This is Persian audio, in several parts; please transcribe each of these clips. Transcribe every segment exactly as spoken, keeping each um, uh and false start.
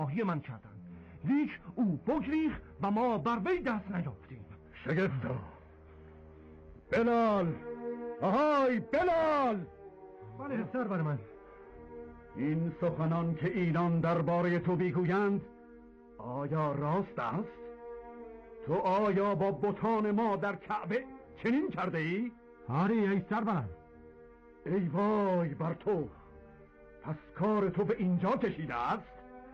آهی من کردند، لیک او بگریخ و ما بر وی دست نیافتیم. شگفتا. بلال، آهای بلال. بله سرور من. این سخنان که اینان درباره تو بیگویند آیا راست است؟ تو آیا با بتان ما در کعبه چنین کرده ای؟ آری ای سرور. ای وای بر تو، پس کار تو به اینجا کشیده است؟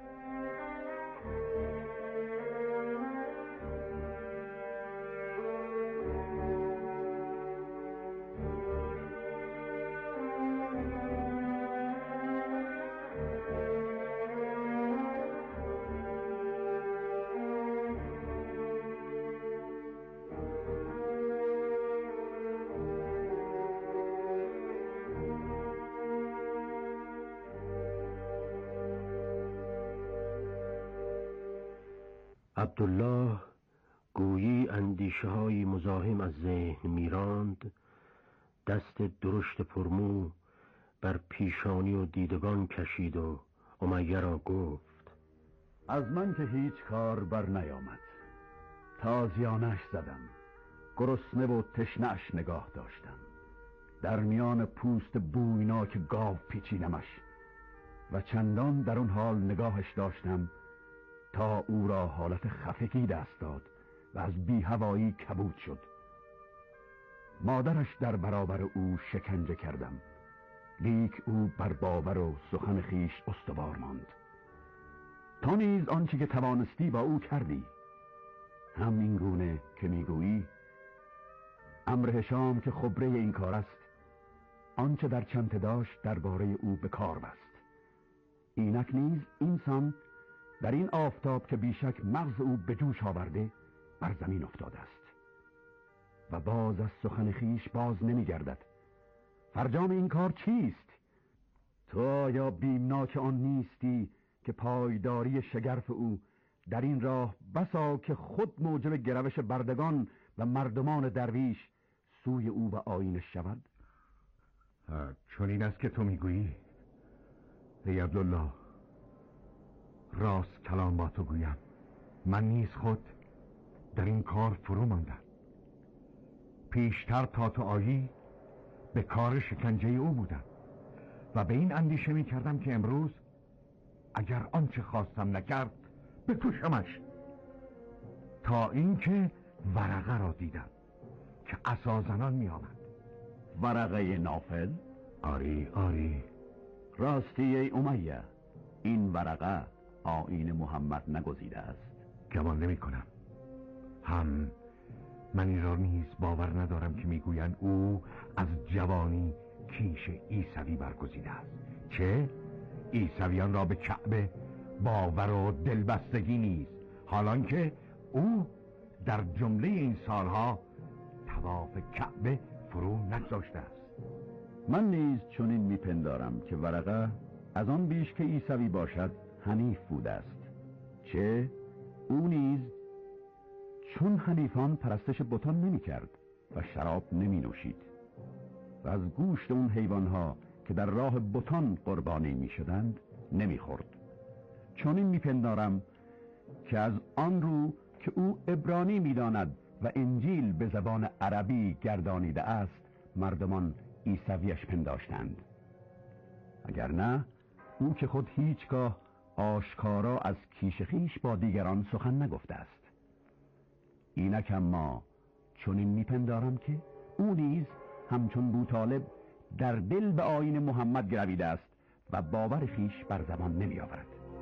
عبدالله گویی اندیشه های مزاحم از ذهن میراند، دست درشت پرمو بر پیشانی و دیدگان کشید و امیه را گفت: از من که هیچ کار بر نیامد. تازیانش زدم، گرسنه و تشنه‌اش نگاه داشتم، در میان پوست بویناک گاو پیچیدمش و چندان در اون حال نگاهش داشتم تا او را حالت خفگی دست داد و از بی‌هوایی کبود شد. مادرش در برابر او شکنجه کردم، لیک او بر باور و سخن خیش استوار ماند. تو نیز آنچه که توانستی با او کردی، هم این گونه که میگویی. امر هشام که خبره این کار است، آنچه در چنته داشت درباره او به کار بست. اینک نیز اینسان در این آفتاب که بیشک مغز او به جوش آورده بر زمین افتاده است و باز از سخن خیش باز نمی گردد. فرجام این کار چیست؟ تو آیا بیمناک آن نیستی که پایداری شگرف او در این راه بسا که خود موجب گروش بردگان و مردمان درویش سوی او و آیینش شود؟ چون این است که تو میگویی ای عبدالله، راست کلام با تو گویم، من نیز خود در این کار فرو ماندم. پیشتر تا تو آیی به کار شکنجه او بودم و به این اندیشه می کردم که امروز اگر آنچه خواستم نکرد بکشمش، تا اینکه ورقه را دیدم که عصا زنان می آمد. ورقه نافل؟ آری آری. راستی ای امیه، این ورقه آیین محمد نگزیده است؟ گمان نمی کنم. هم من این را نیز باور ندارم که میگویند او از جوانی کیش عیسوی برگزیده است. چه؟ عیسویان را به کعبه باور و دلبستگی نیست، حالان که او در جمله این سالها طواف کعبه فرو نگذاشته است. من نیز چنین میپندارم که ورقه از آن بیش که عیسوی باشد حنیف بوده است. چه؟ او نیز چون حنیفان پرستش بتان نمی کرد و شراب نمی نوشید و از گوشت اون حیوانها که در راه بتان قربانی می شدند نمی خورد. چون این می پندارم که از آن رو که او عبرانی می داند و انجیل به زبان عربی گردانیده است مردمان عیسویش پنداشتند. اگر نه او که خود هیچگاه آشکارا از کیش خیش با دیگران سخن نگفته است. اینک اما چون این میپندارم که او نیز همچون بوطالب در دل به آیین محمد گرویده است و باور خیش بر زبان نمی آورد.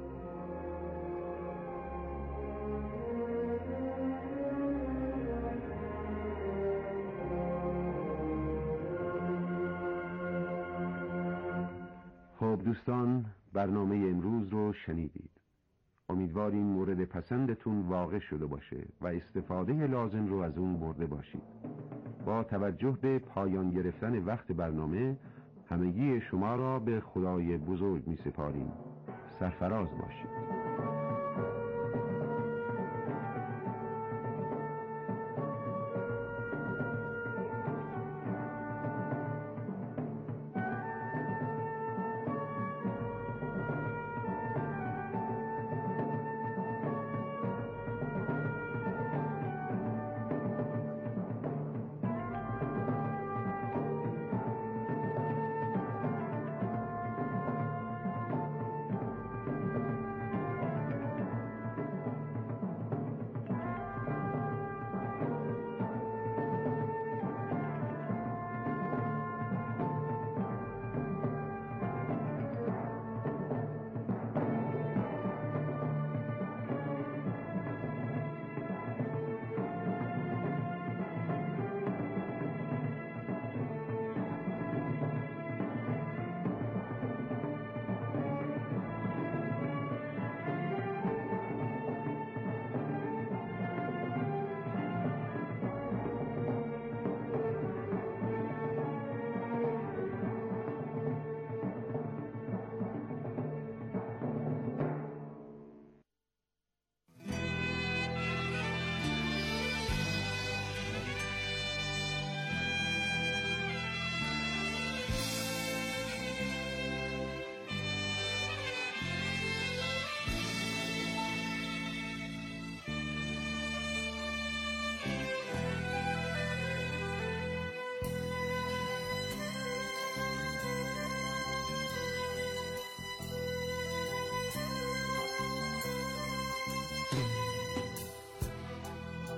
خب دوستان، برنامه امروز رو شنیدید. امیدواریم مورد پسندتون واقع شده باشه و استفاده لازم رو از اون برده باشید. با توجه به پایان گرفتن وقت برنامه، همگی شما را به خدای بزرگ می سپاریم. سرفراز باشید.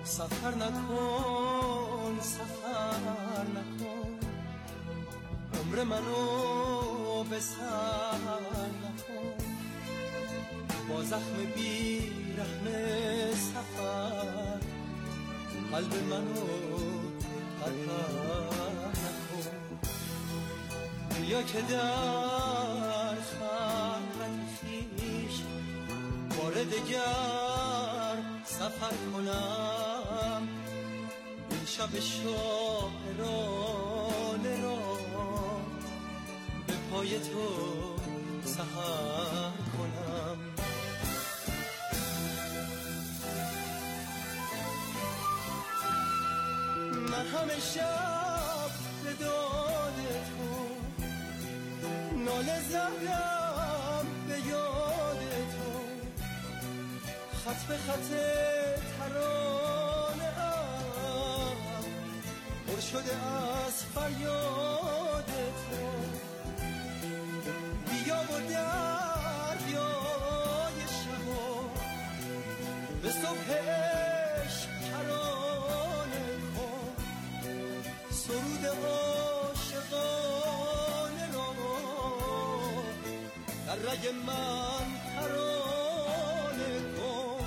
سفر نکن سفر نکن، عمر منو به سر نکن، با زخم بی رحم سفر قلب منو پرپر نکن. بیا که در خلوت خویش بار دگر سفر کنم، این شب شاعرانه را به پای تو سحر کنم. من همه شب به داد تو ناله زدم، به یاد تو خط به خط ترانه ام پر شده از فریاد تو. بیا و دریای شبا به صبح عشق کرانه کن، سرود عاشقانه را در رگ من ترانه کن.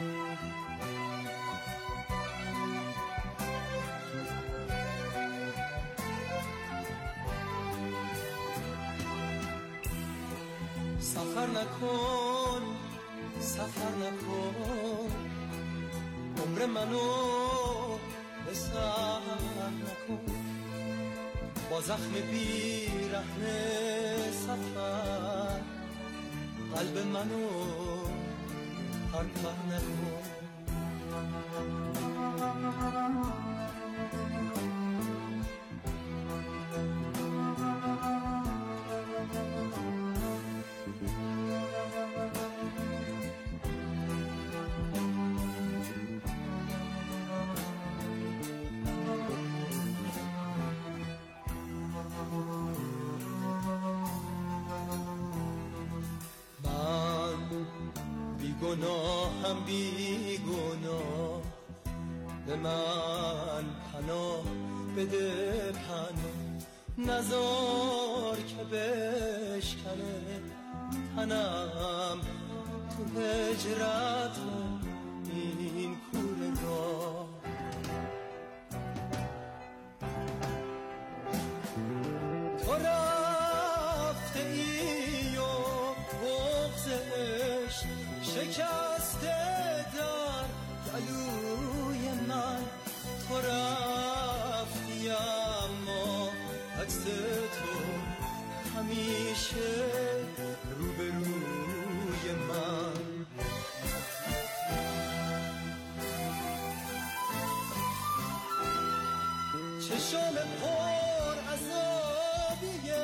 سفر نکن سفر نکن، عمر منو به سر نکن، با زخم بی رحم سفر قلب منو پرپر نکن. گناهم بی گناه، به من پناه بده پناه، نزار که بشکنه تنم تو هجرت این کوره راه. تو رفته ای و بغض عشق شکسته در گلوی من، تو رفتی اما عکس تو همیشه روبروی من. چشام پر عذابیه،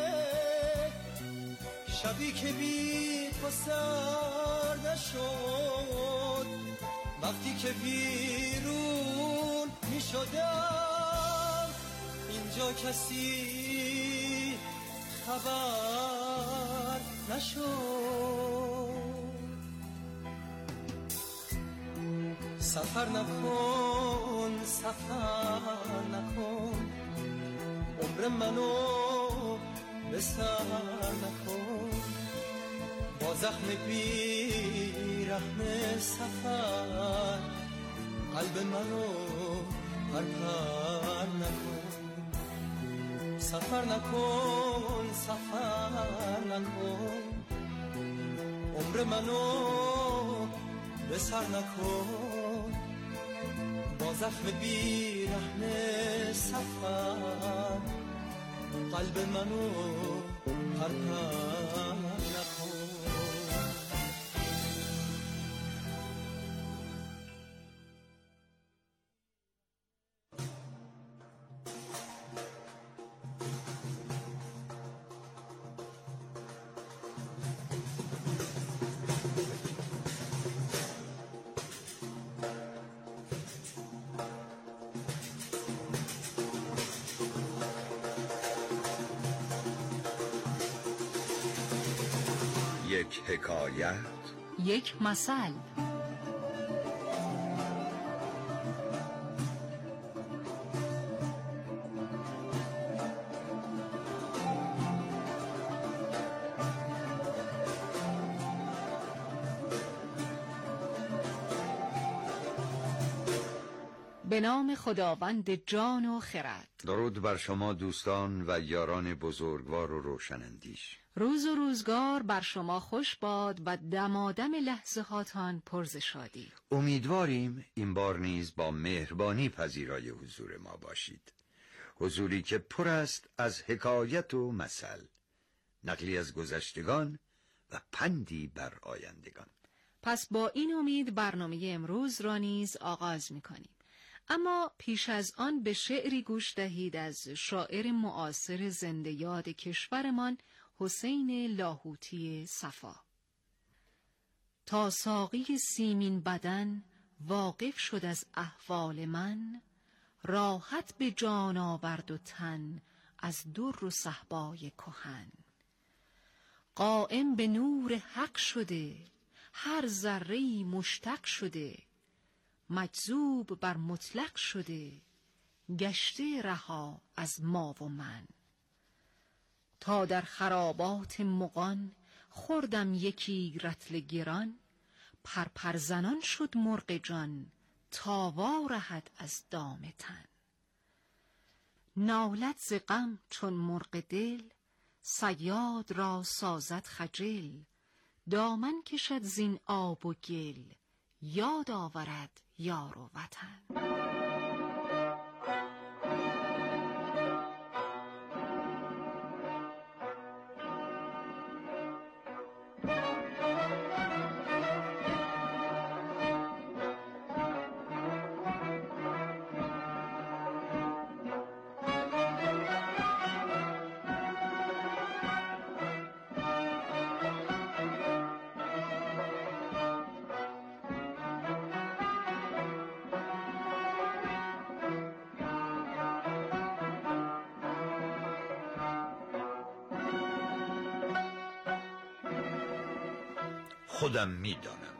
شبی که بی تو سر نشد، وقتی که بیرون می شدم اینجا کسی خبر نشد. سفر نکن سفر نکن، عمر منو به سر نکن، با زخم بی رحم سفر قلب منو پرپر نکن. سفر نکن سفر نکن، عمر منو به سر نکن، با زخم بی رحم سفر قلب منو پرپر نکن. یک حکایت، یک مثل. به نام خداوند جان و خرد. درود بر شما دوستان و یاران بزرگوار و روشنندیش. روز و روزگار بر شما خوش باد و دمادم لحظه هاتان پر ز شادی. امیدواریم این بار نیز با مهربانی پذیرای حضور ما باشید. حضوری که پر است از حکایت و مثل، نقلی از گذشتگان و پندی بر آیندگان. پس با این امید برنامه امروز را نیز آغاز می‌کنیم. اما پیش از آن به شعری گوش دهید از شاعر معاصر زنده یاد کشورمان حسین لاهوتی صفا. تا ساقی سیمین بدن واقف شد از احوال من، راحت به جان آورد و تن از در و صهبای کهن. قائم به نور حق شده، هر ذره‌ای مشتق شده، مجذوب بر مطلق شده، گشته رها از ما و من. تا در خرابات مغان خوردم یکی رطل گران، پرپر زنان شد مرغ جان تا وا رهد از دام تن. نالد ز غم چون مرغ دل، صیاد را سازد خجل. دامن کشد زین آب و گل، یاد آورد یار و وطن. خودم میدانم.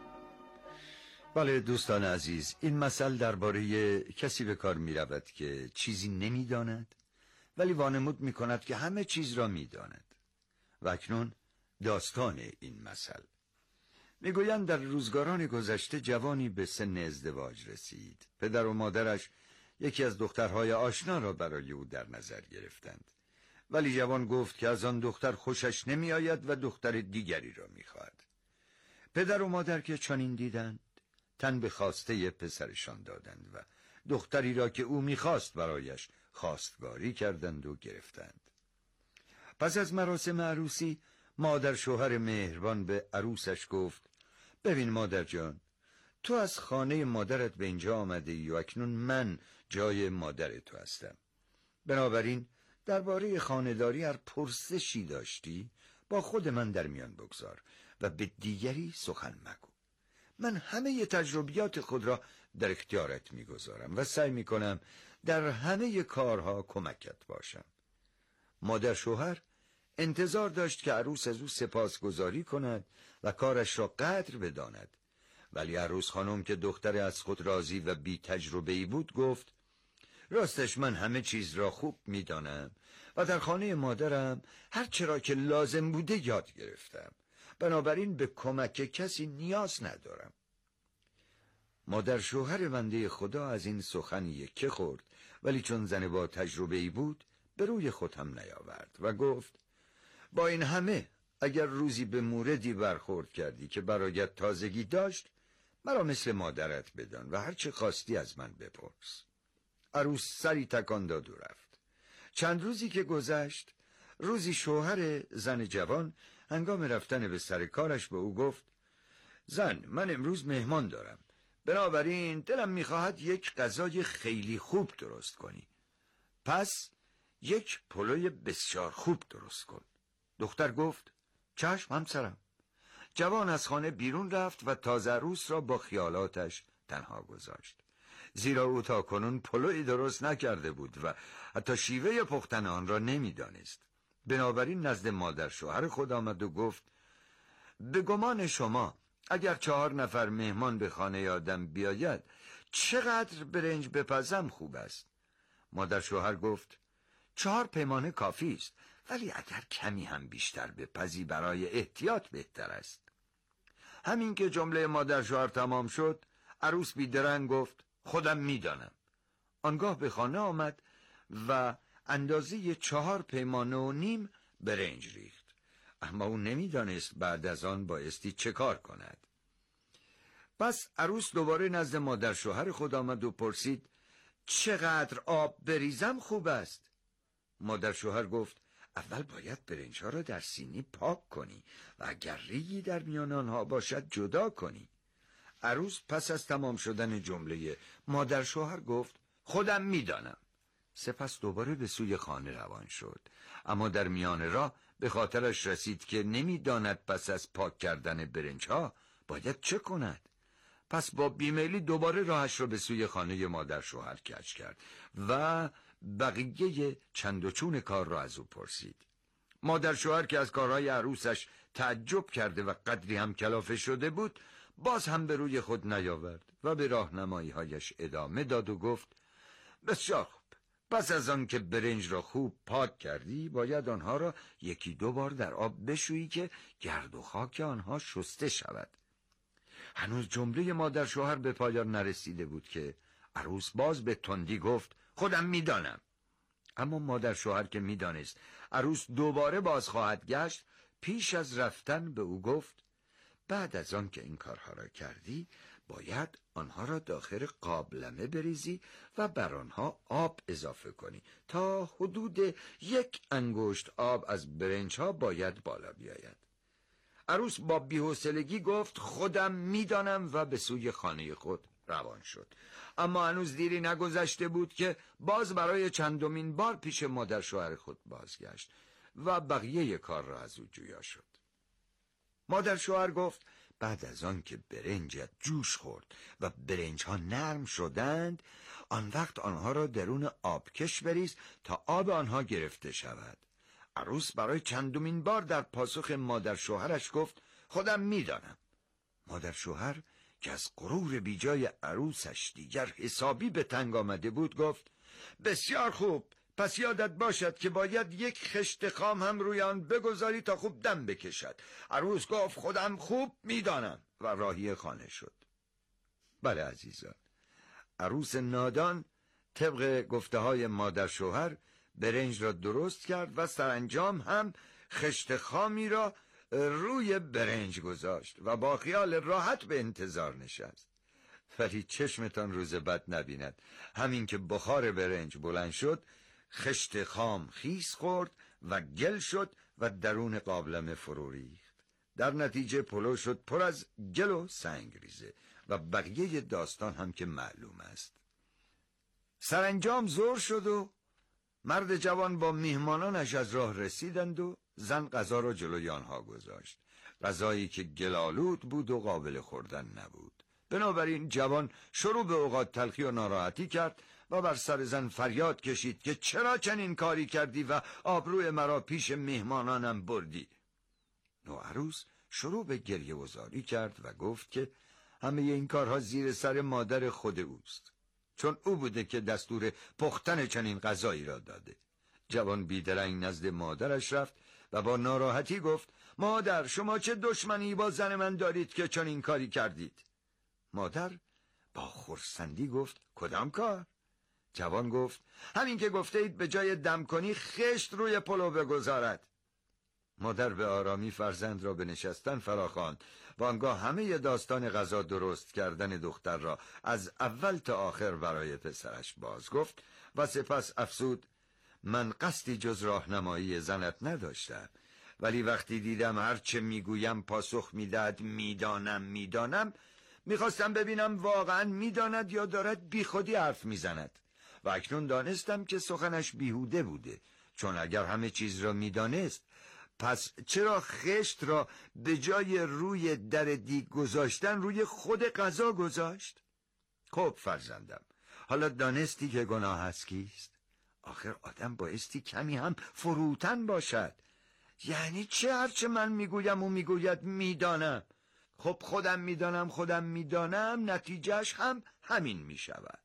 بله دوستان عزیز، این مثل درباره کسی به کار می رود که چیزی نمی داند ولی وانمود می کند که همه چیز را می داند. و اکنون داستان این مثل. می گویند در روزگاران گذشته جوانی به سن ازدواج رسید. پدر و مادرش یکی از دخترهای آشنا را برای او در نظر گرفتند، ولی جوان گفت که از آن دختر خوشش نمی آید و دختر دیگری را می خواهد. پدر و مادر که چنین دیدند، تن به خواسته پسرشان دادند و دختری را که او می‌خواست برایش خواستگاری کردند و گرفتند. پس از مراسم عروسی، مادر شوهر مهربان به عروسش گفت: ببین مادر جان، تو از خانه مادرت به اینجا آمده ای و اکنون من جای مادر تو هستم. بنابراین درباره خانه‌داری هر پرسشی داشتی با خود من در میان بگذار و به دیگری سخن مگو. من همه تجربیات خود را در اختیارت میگذارم و سعی میکنم در همه کارها کمکت باشم. مادر شوهر انتظار داشت که عروس از او سپاسگزاری کند و کارش را قدر بداند، ولی عروس خانم که دختر از خود راضی و بی تجربه‌ای بود گفت: راستش من همه چیز را خوب میدانم و در خانه مادرم هر چرا که لازم بوده یاد گرفتم، بنابراین به کمک کسی نیاز ندارم. مادر شوهر بنده خدا از این سخن یکه خورد، ولی چون زن با تجربه‌ای بود به روی خود هم نیاورد و گفت: با این همه اگر روزی به موردی برخورد کردی که برایت تازگی داشت، مرا مثل مادرت بدان و هر چه خواستی از من بپرس. عروس سری تکان داد و رفت. چند روزی که گذشت، روزی شوهر زن جوان هنگام رفتن به سر کارش به او گفت: زن، من امروز مهمان دارم، بنابراین دلم میخواهد یک غذای خیلی خوب درست کنی. پس یک پلوی بسیار خوب درست کن. دختر گفت: چشم همسرم. جوان از خانه بیرون رفت و تازه عروس را با خیالاتش تنها گذاشت، زیرا او تا کنون پلوی درست نکرده بود و حتی شیوه پختن آن را نمیدانست. بنابراین نزد مادر شوهر خود آمد و گفت: به گمان شما اگر چهار نفر مهمان به خانه آدم بیاید چقدر برنج بپزم خوب است؟ مادر شوهر گفت: چهار پیمانه کافی است، ولی اگر کمی هم بیشتر بپزی برای احتیاط بهتر است. همین که جمله مادر شوهر تمام شد، عروس بیدرنگ گفت: خودم میدانم. آنگاه به خانه آمد و اندازه چهار پیمانه و نیم برنج ریخت. اما او نمیدانست بعد از آن بایستی چه کار کند. پس عروس دوباره نزد مادر شوهر خود آمد و پرسید چقدر آب بریزم خوب است؟ مادر شوهر گفت اول باید برنج ها را در سینی پاک کنی و اگر ریگی در میان آنها باشد جدا کنی. عروس پس از تمام شدن جمله مادر شوهر گفت خودم میدانم. سپس دوباره به سوی خانه روان شد، اما در میان راه به خاطرش رسید که نمیداند پس از پاک کردن برنج ها باید چه کند. پس با بیمیلی دوباره راهش را به سوی خانه مادر شوهر کج کرد و بقیه چند و چون کار را از او پرسید. مادر شوهر که از کارهای عروسش تعجب کرده و قدری هم کلافه شده بود، باز هم به روی خود نیاورد و به راهنمایی هایش ادامه داد و گفت بسیار خوب. پس از آن که برنج را خوب پاک کردی باید آنها را یکی دو بار در آب بشویی که گرد و خاک آنها شسته شود. هنوز جمله مادر شوهر به پایان نرسیده بود که عروس باز به تندی گفت خودم میدانم. اما مادر شوهر که میدانست عروس دوباره باز خواهد گشت، پیش از رفتن به او گفت بعد از آن که این کارها را کردی باید آنها را داخل قابلمه بریزی و بر آنها آب اضافه کنی تا حدود یک انگشت آب از برنج ها باید بالا بیاید. عروس با بی‌حوصلگی گفت خودم میدانم و به سوی خانه خود روان شد. اما هنوز دیری نگذشته بود که باز برای چندمین بار پیش مادر شوهر خود بازگشت و بقیه کار را از او جویا شد. مادر شوهر گفت بعد از آن که برنجت جوش خورد و برنج ها نرم شدند، آن وقت آنها را درون آبکش بریز تا آب آنها گرفته شود. عروس برای چندمین بار در پاسخ مادر شوهرش گفت خودم میدانم. مادر شوهر که از غرور بیجای عروسش دیگر حسابی به تنگ آمده بود گفت بسیار خوب، پس یادت باشد که باید یک خشت خام هم روی آن بگذاری تا خوب دم بکشد. عروس گفت خودم خوب میدانم و راهی خانه شد. بله عزیزان، عروس نادان طبق گفته های مادر شوهر برنج را درست کرد و سرانجام هم خشت خامی را روی برنج گذاشت و با خیال راحت به انتظار نشست. ولی چشمتان روز بد نبیند، همین که بخار برنج بلند شد خشت خام خیس خورد و گل شد و درون قابلمه فرو ریخت. در نتیجه پلو شد پر از گل و سنگریزه و بقیه داستان هم که معلوم است. سرانجام ظهر شد و مرد جوان با میهمانانش از راه رسیدند و زن غذا را جلوی آنها گذاشت، غذایی که گلالود بود و قابل خوردن نبود. بنابراین جوان شروع به اوقات تلخی و ناراحتی کرد و بر سر زن فریاد کشید که چرا چنین کاری کردی و آبروی مرا پیش میهمانانم بردی. نوعروس شروع به گریه و زاری کرد و گفت که همه این کارها زیر سر مادر خود اوست، چون او بوده که دستور پختن چنین غذایی را داده. جوان بیدرنگ نزد مادرش رفت و با ناراحتی گفت مادر، شما چه دشمنی با زن من دارید که چنین کاری کردید؟ مادر با خرسندی گفت کدام کار؟ جوان گفت همین که گفته اید به جای دم کنی خشت روی پلو بگذارد. مادر به آرامی فرزند را به نشستن فراخواند و آنگاه همه داستان غذا درست کردن دختر را از اول تا آخر برای پسرش باز گفت و سپس افسود من قصدی جز راهنمایی زنت نداشتم، ولی وقتی دیدم هر چه میگویم پاسخ میدهد میدانم میدانم میخواستم ببینم واقعا میداند یا دارد بیخودی حرف میزند و اکنون دانستم که سخنش بیهوده بوده، چون اگر همه چیز را میدانست پس چرا خشت را به جای روی در دیگ گذاشتن روی خود غذا گذاشت؟ خب فرزندم، حالا دانستی که گناه هست کیست؟ آخر آدم بایستی کمی هم فروتن باشد. یعنی چه هرچه من میگویم و میگوید میدانم؟ خب خودم میدانم خودم میدانم نتیجهش هم همین میشود.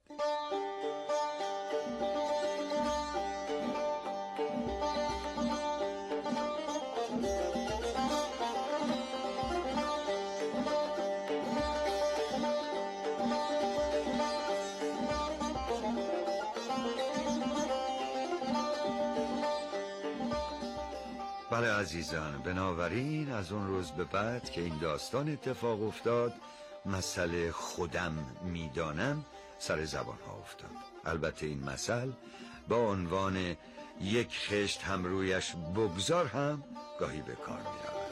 بله عزیزان، بنابراین از اون روز به بعد که این داستان اتفاق افتاد، مسئله خودم میدانم سر زبان ها افتاد. البته این مسئله با عنوان یک خشت هم رویش بگذار هم گاهی به کار می رود.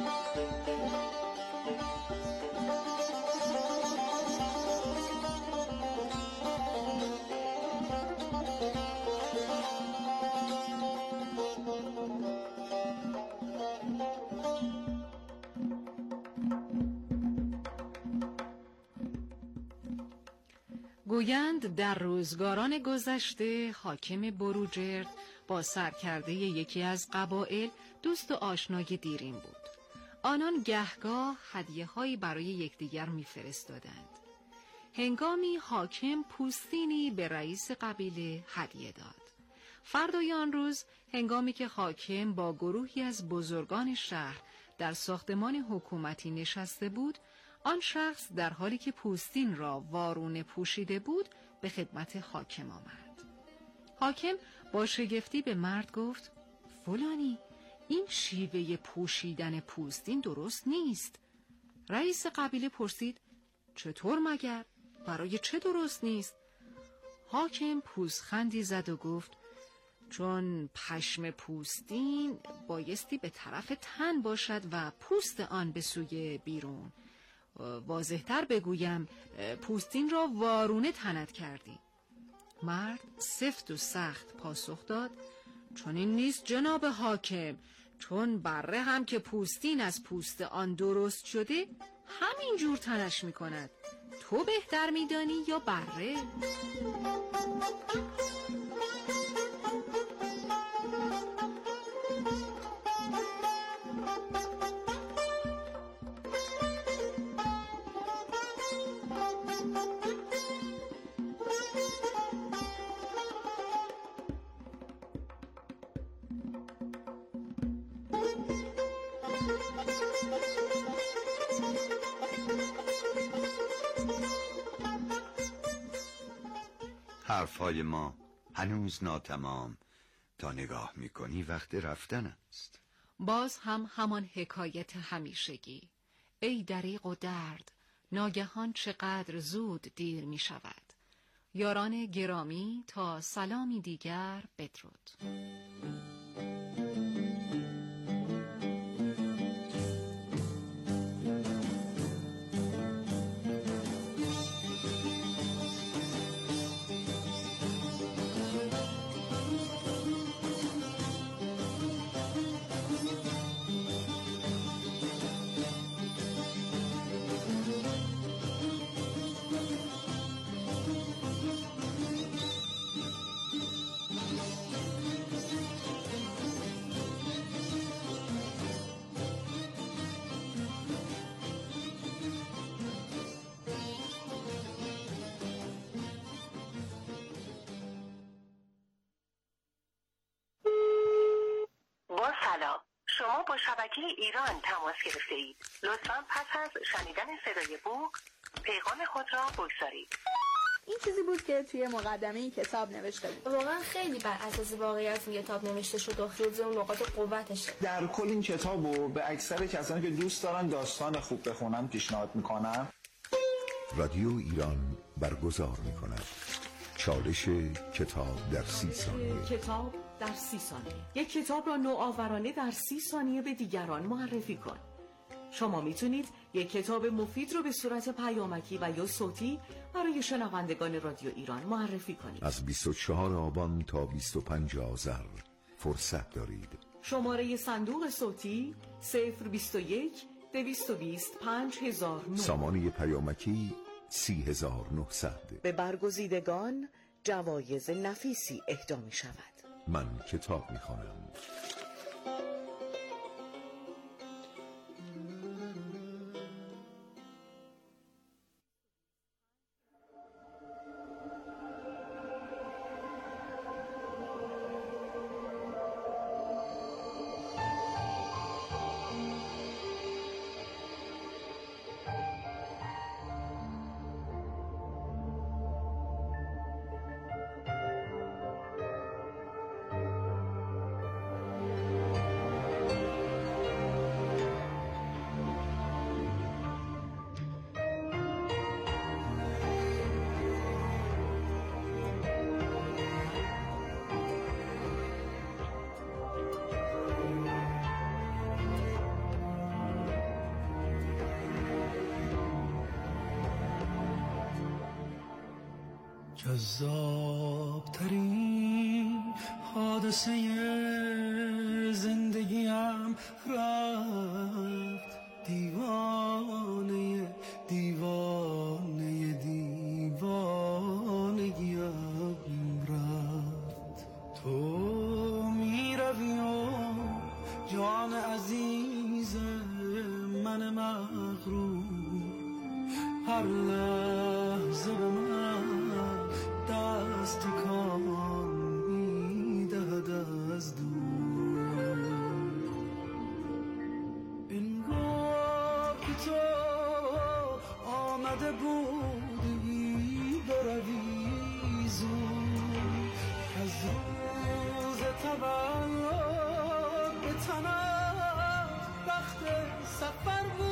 گویند در روزگاران گذشته حاکم بروجرد با سرکرده یکی از قبایل دوست و آشنای دیرین بود. آنان گهگاه هدیه‌هایی برای یکدیگر می‌فرستادند. هنگامی حاکم پوستینی به رئیس قبیله هدیه داد. فردای آن روز هنگامی که حاکم با گروهی از بزرگان شهر در ساختمان حکومتی نشسته بود، آن شخص در حالی که پوستین را وارونه پوشیده بود به خدمت حاکم آمد. حاکم با شگفتی به مرد گفت: فلانی، این شیوه پوشیدن پوستین درست نیست. رئیس قبیله پرسید: چطور مگر؟ برای چه درست نیست؟ حاکم پوزخندی زد و گفت: چون پشم پوستین بایستی به طرف تن باشد و پوست آن به سوی بیرون. واضح‌تر بگویم پوستین را وارونه تنت کردی. مرد سفت و سخت پاسخ داد: چون این نیست جناب حاکم، چون بره هم که پوستین از پوست آن درست شده همین جور تنش می کند. تو بهتر می دانی یا بره؟ حرفهای ما هنوز ناتمام، تا نگاه میکنی وقت رفتن است. باز هم همان حکایت همیشگی: ای دریغ و درد، ناگهان چقدر زود دیر می شود. یاران گرامی، تا سلامی دیگر بدرود. سلام، شما با شبکه ایران تماس گرفته اید. لطفاً پس از شنیدن صدای بوق پیغام خود را بگذارید. این چیزی بود که توی مقدمه این کتاب نوشته بود. واقعا خیلی بر اساس واقعیت این کتاب نوشته شد و جزء اون نقاط قوتشه. در کل این کتابو به اکثر کسانی که دوست دارن داستان خوب بخونن پیشنهاد میکنم. رادیو ایران برگزار میکند چالش کتاب در سی ثانیه. کتاب در سی ثانیه. یک کتاب را نوآورانه در سی ثانیه به دیگران معرفی کن. شما میتونید یک کتاب مفید رو به صورت پیامکی و یا صوتی برای شنوندگان رادیو ایران معرفی کنید. از بیست و چهارم آبان تا بیست و پنجم آذر فرصت دارید. شماره صندوق صوتی صفر بیست و یک دویست و بیست پنج هزار و نه. سامانه پیامکی سی هزار و نهصد. به برگزیدگان جوایز نفیسی اهدا می شود. من کتاب می خوانم. جذاب ترین حادثه زندگیم رفت، دیوانه دیوانه دیوانگیم رفت. تو می روی و جان عزیز من مغرور هر لحظه به من دست تکان می دهد از دور. انگار که تو آمده بودی بروی زود، از روز تولد به تنم وقت سفر بود.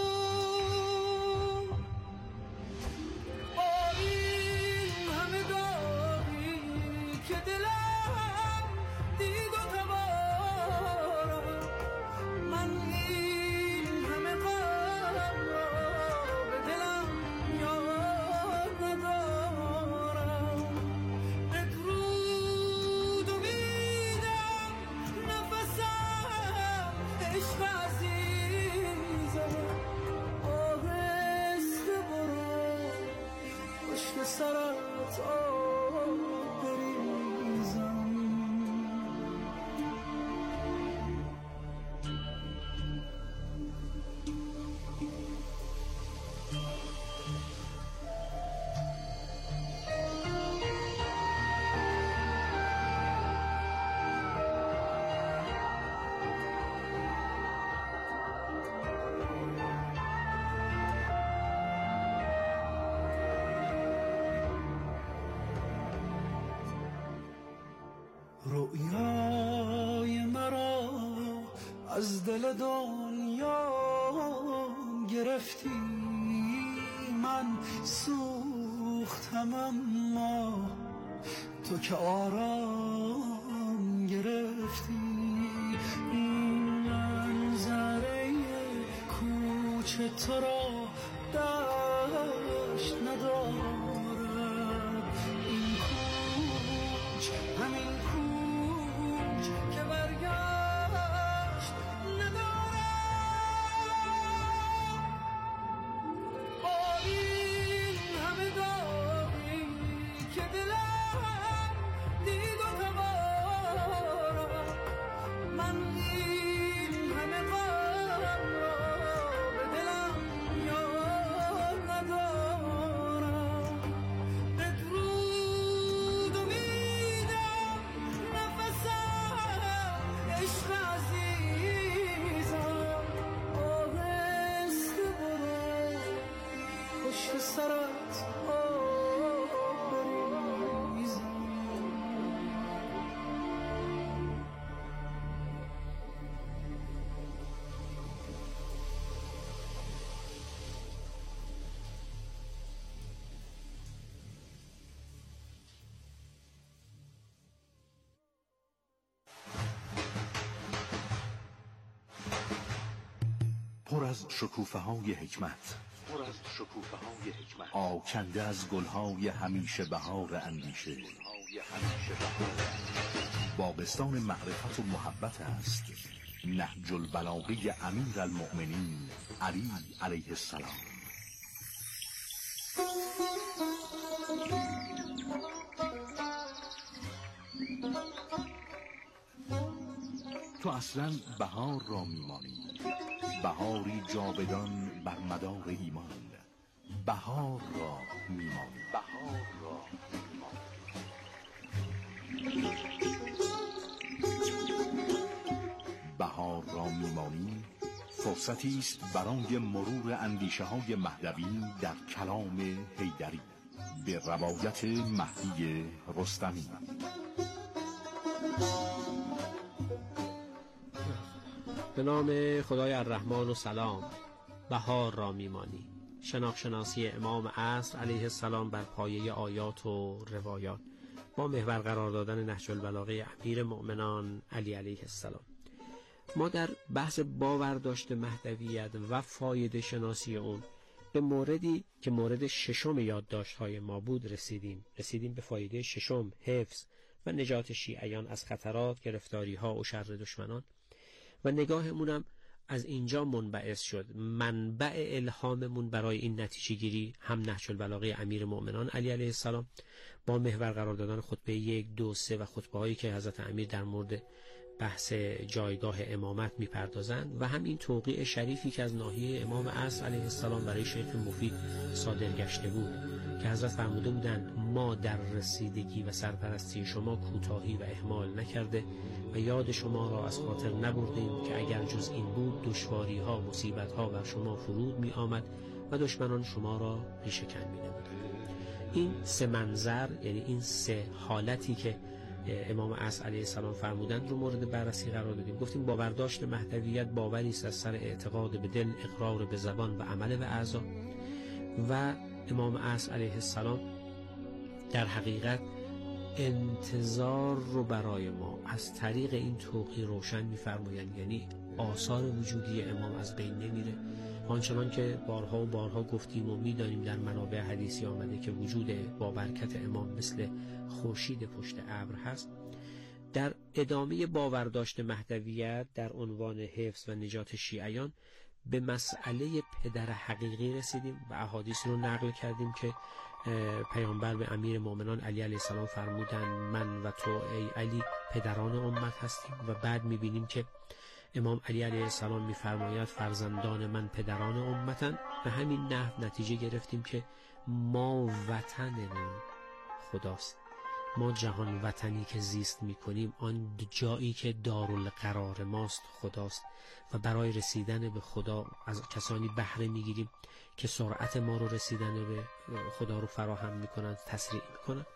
رویای مرا از دل دنیا گرفتی، من سوختم اما تو که آرام گرفتی. این منظره کوچه تو را داشت ندارد، این کوچ همین کوچ که برگشت ندارد. با این همه داری که دلم دید و تبارد، من این همه غم را به دلم یاد ندارم. بدرود امیدم نفسم عشق عزیزم، آهسته برو پشت سرت آب بریزم. پر از شکوفه های حکمت، پر از شکوفه های حکمت، آکنده از گلهای همیشه بهار اندیشه. باغستان معرفت و محبت است نهج البلاغه امیر المؤمنین علی علیه السلام. تو اصلا بهار را میمانی، بهاری جاودان بر مدار ایمان. بهار را میمانی، بهار را بهار را میمانی فرصتی است برای مرور اندیشه های مهدوی در کلام حیدری به روایت مهدی رستمی. به نام خدای الرحمن و سلام. بهار را میمانی، شناخت شناسی امام عصر علیه السلام بر پایه آیات و روایات، با محور قرار دادن نهج البلاغه امیر مؤمنان علی علیه السلام. ما در بحث باورداشت مهدویت و فایده شناسی اون به موردی که مورد ششم یادداشت‌های ما بود رسیدیم. رسیدیم به فایده ششم، حفظ و نجات شیعیان از خطرات، گرفتاری‌ها و شر دشمنان. و نگاهمونم از اینجا منبعث شد. منبع الهاممون برای این نتیجه گیری هم نهج البلاغه امیر مؤمنان علی علیه السلام با محور قرار دادن خطبه یک، دو، سه و خطبه هایی که حضرت امیر در مورد بحث جایگاه امامت میپردازند و هم این توقیع شریفی که از ناحیه امام عصر علیه السلام برای شیخ مفید صادر گشته بود که حضرت فرموده بودند ما در رسیدگی و سرپرستی شما کوتاهی و اهمال نکرده و یاد شما را از خاطر نبردیم که اگر جز این بود دشواری ها، مصیبت ها بر شما فرود می آمد و دشمنان شما را ریشه‌کن می نمودند. این سه منظر، یعنی این سه حالتی که امام عصر علیه السلام فرمودند رو مورد بررسی قرار دادیم. گفتیم باورداشت مهدویت باوری است از سر اعتقاد به دل، اقرار به زبان و عمل به اعضا و امام عصر علیه السلام در حقیقت انتظار رو برای ما از طریق این توقیع روشن می‌فرمایند، یعنی آثار وجودی امام از بین نمیره. آنچنان که بارها و بارها گفتیم و می‌دانیم در منابع حدیثی آمده که وجود با برکت امام مثل خورشید پشت ابر هست. در ادامه باورداشت مهدویت در عنوان حفظ و نجات شیعیان به مسئله پدر حقیقی رسیدیم و احادیث رو نقل کردیم که پیامبر به امیر مؤمنان علی علیه السلام فرمودند من و تو ای علی پدران امت هستیم و بعد می‌بینیم که امام علی علیه السلام می‌فرماید فرزندان من پدران امتن. به همین نحو نتیجه گرفتیم که ما وطنمون خداست، ما جهان وطنی که زیست می‌کنیم آن جایی که دارالقرار ماست خداست و برای رسیدن به خدا از کسانی بهره می‌گیریم که سرعت ما رو رسیدن به خدا رو فراهم می‌کنند، تسریع می‌کنند.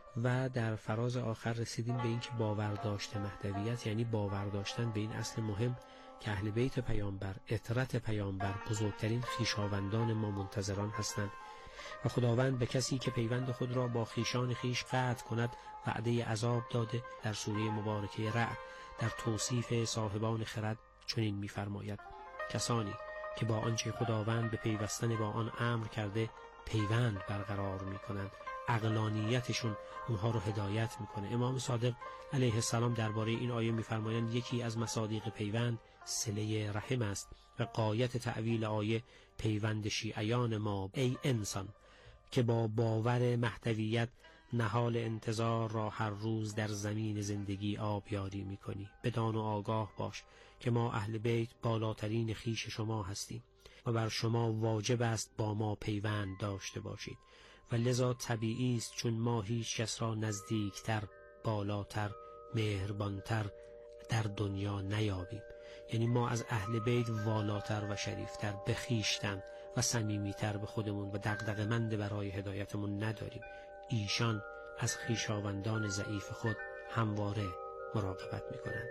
و در فراز آخر رسیدیم به این که باور داشته مهدویت یعنی باور داشتن به این اصل مهم که اهل بیت پیامبر، عترت پیامبر، بزرگترین خویشاوندان ما منتظران هستند و خداوند به کسی که پیوند خود را با خویشان خویش قطع کند وعده عذاب داده. در سوره مبارکه رعد در توصیف صاحبان خرد چنین می‌فرماید کسانی که با آنچه خداوند به پیوستن با آن امر کرده پیوند برقرار می‌کنند، عقلانیتشون اونها رو هدایت میکنه. امام صادق علیه السلام درباره این آیه میفرمایند یکی از مصادیق پیوند صله رحم است و غایت تعویل آیه پیوند شیعیان ما ای انسان که با باور مهدویت نهال انتظار را هر روز در زمین زندگی آبیاری میکنی. بدان و آگاه باش که ما اهل بیت بالاترین خویش شما هستیم و بر شما واجب است با ما پیوند داشته باشید و لذا طبیعی است چون ما هیچ کس را نزدیکتر، بالاتر، مهربانتر در دنیا نیابیم. یعنی ما از اهل بیت والاتر و شریفتر به خویشتن و صمیمیتر به خودمون و دغدغه‌مند برای هدایتمون نداریم. ایشان از خویشاوندان ضعیف خود همواره مراقبت می‌کنند.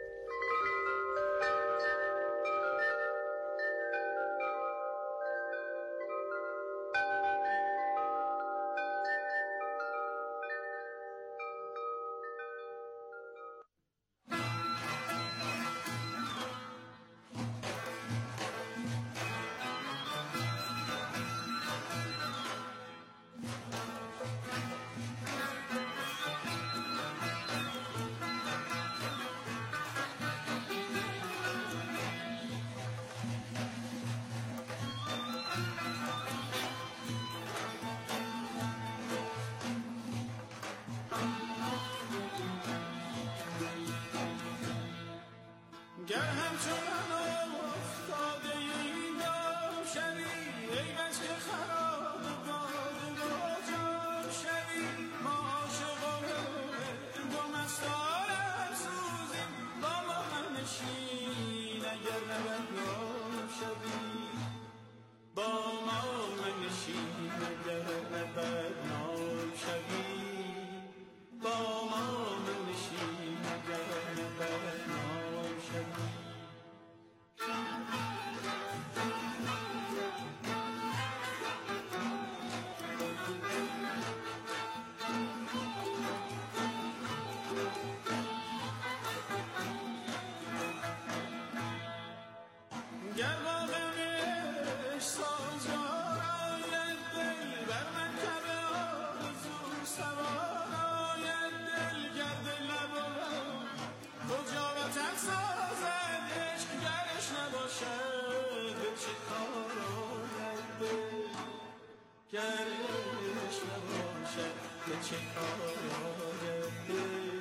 گرش نباشد به چه کار آید دل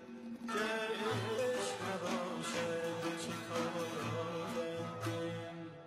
گرش نباشد به چه کار آید دل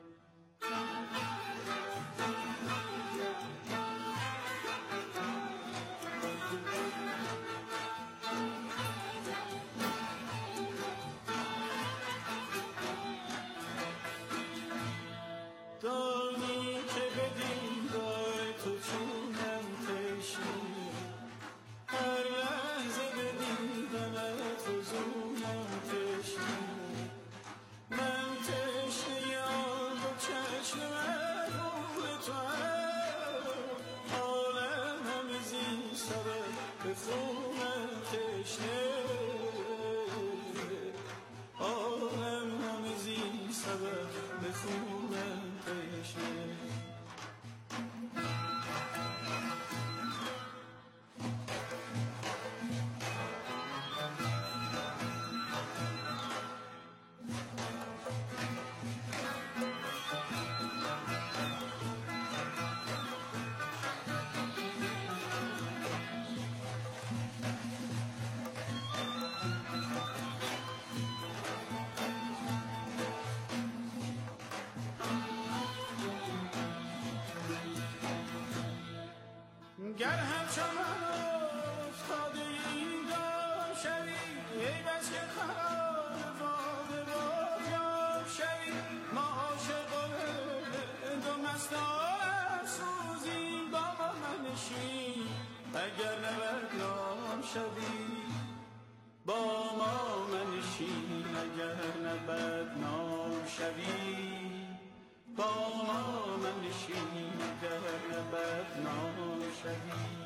دانی که به دیدار تو چونم تشنه هر لحظه به دیدنت فزونم تشنه من تشنه آن دو چشم محبوب تو هم عالم همه زین سبب به خونم تشنه عالم همه زین سبب به خونم تشنه گر همچون من افتاده این دام شوی ای بس که خراب باده بازم شوی ما عاشق و دو مستان سوزیم با ما منشین اگر نبرد نام شوی با ما منشین اگر نبرد نام شوی با ما منشین اگر نبرد نام شوی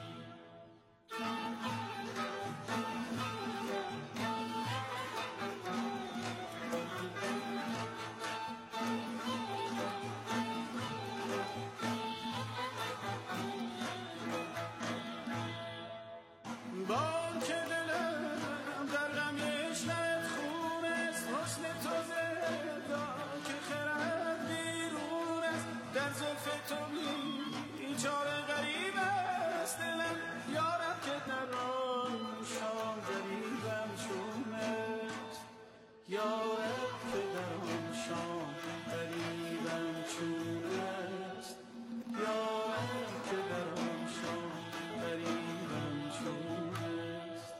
با که دلم در غم عشقت خون است حسن تو زدا که خرد بیرون است در زلف تو بیچاره غریب است دلم یارب که در آن شام غریبم چون است یارب که در آن شام غریبم چون است یارب که در آن شام غریبم چون است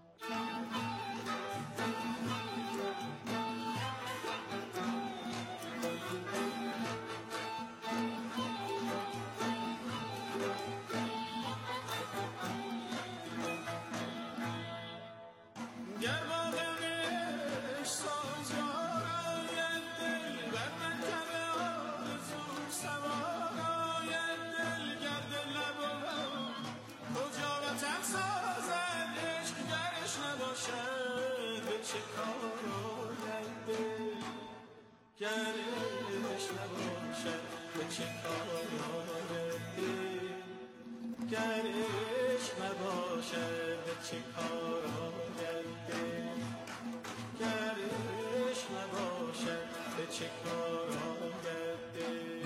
گر با غمش سازگار آید دل بر من کمه آرزو سوار آید دل گر دل نبود کجا وطن سازد عشق گرش نباشد به چه کار آید دل گرش نباشد به چه کار آید دل گرش نباشد به چه کار آید دل گرش نباشد به چه کار آید دل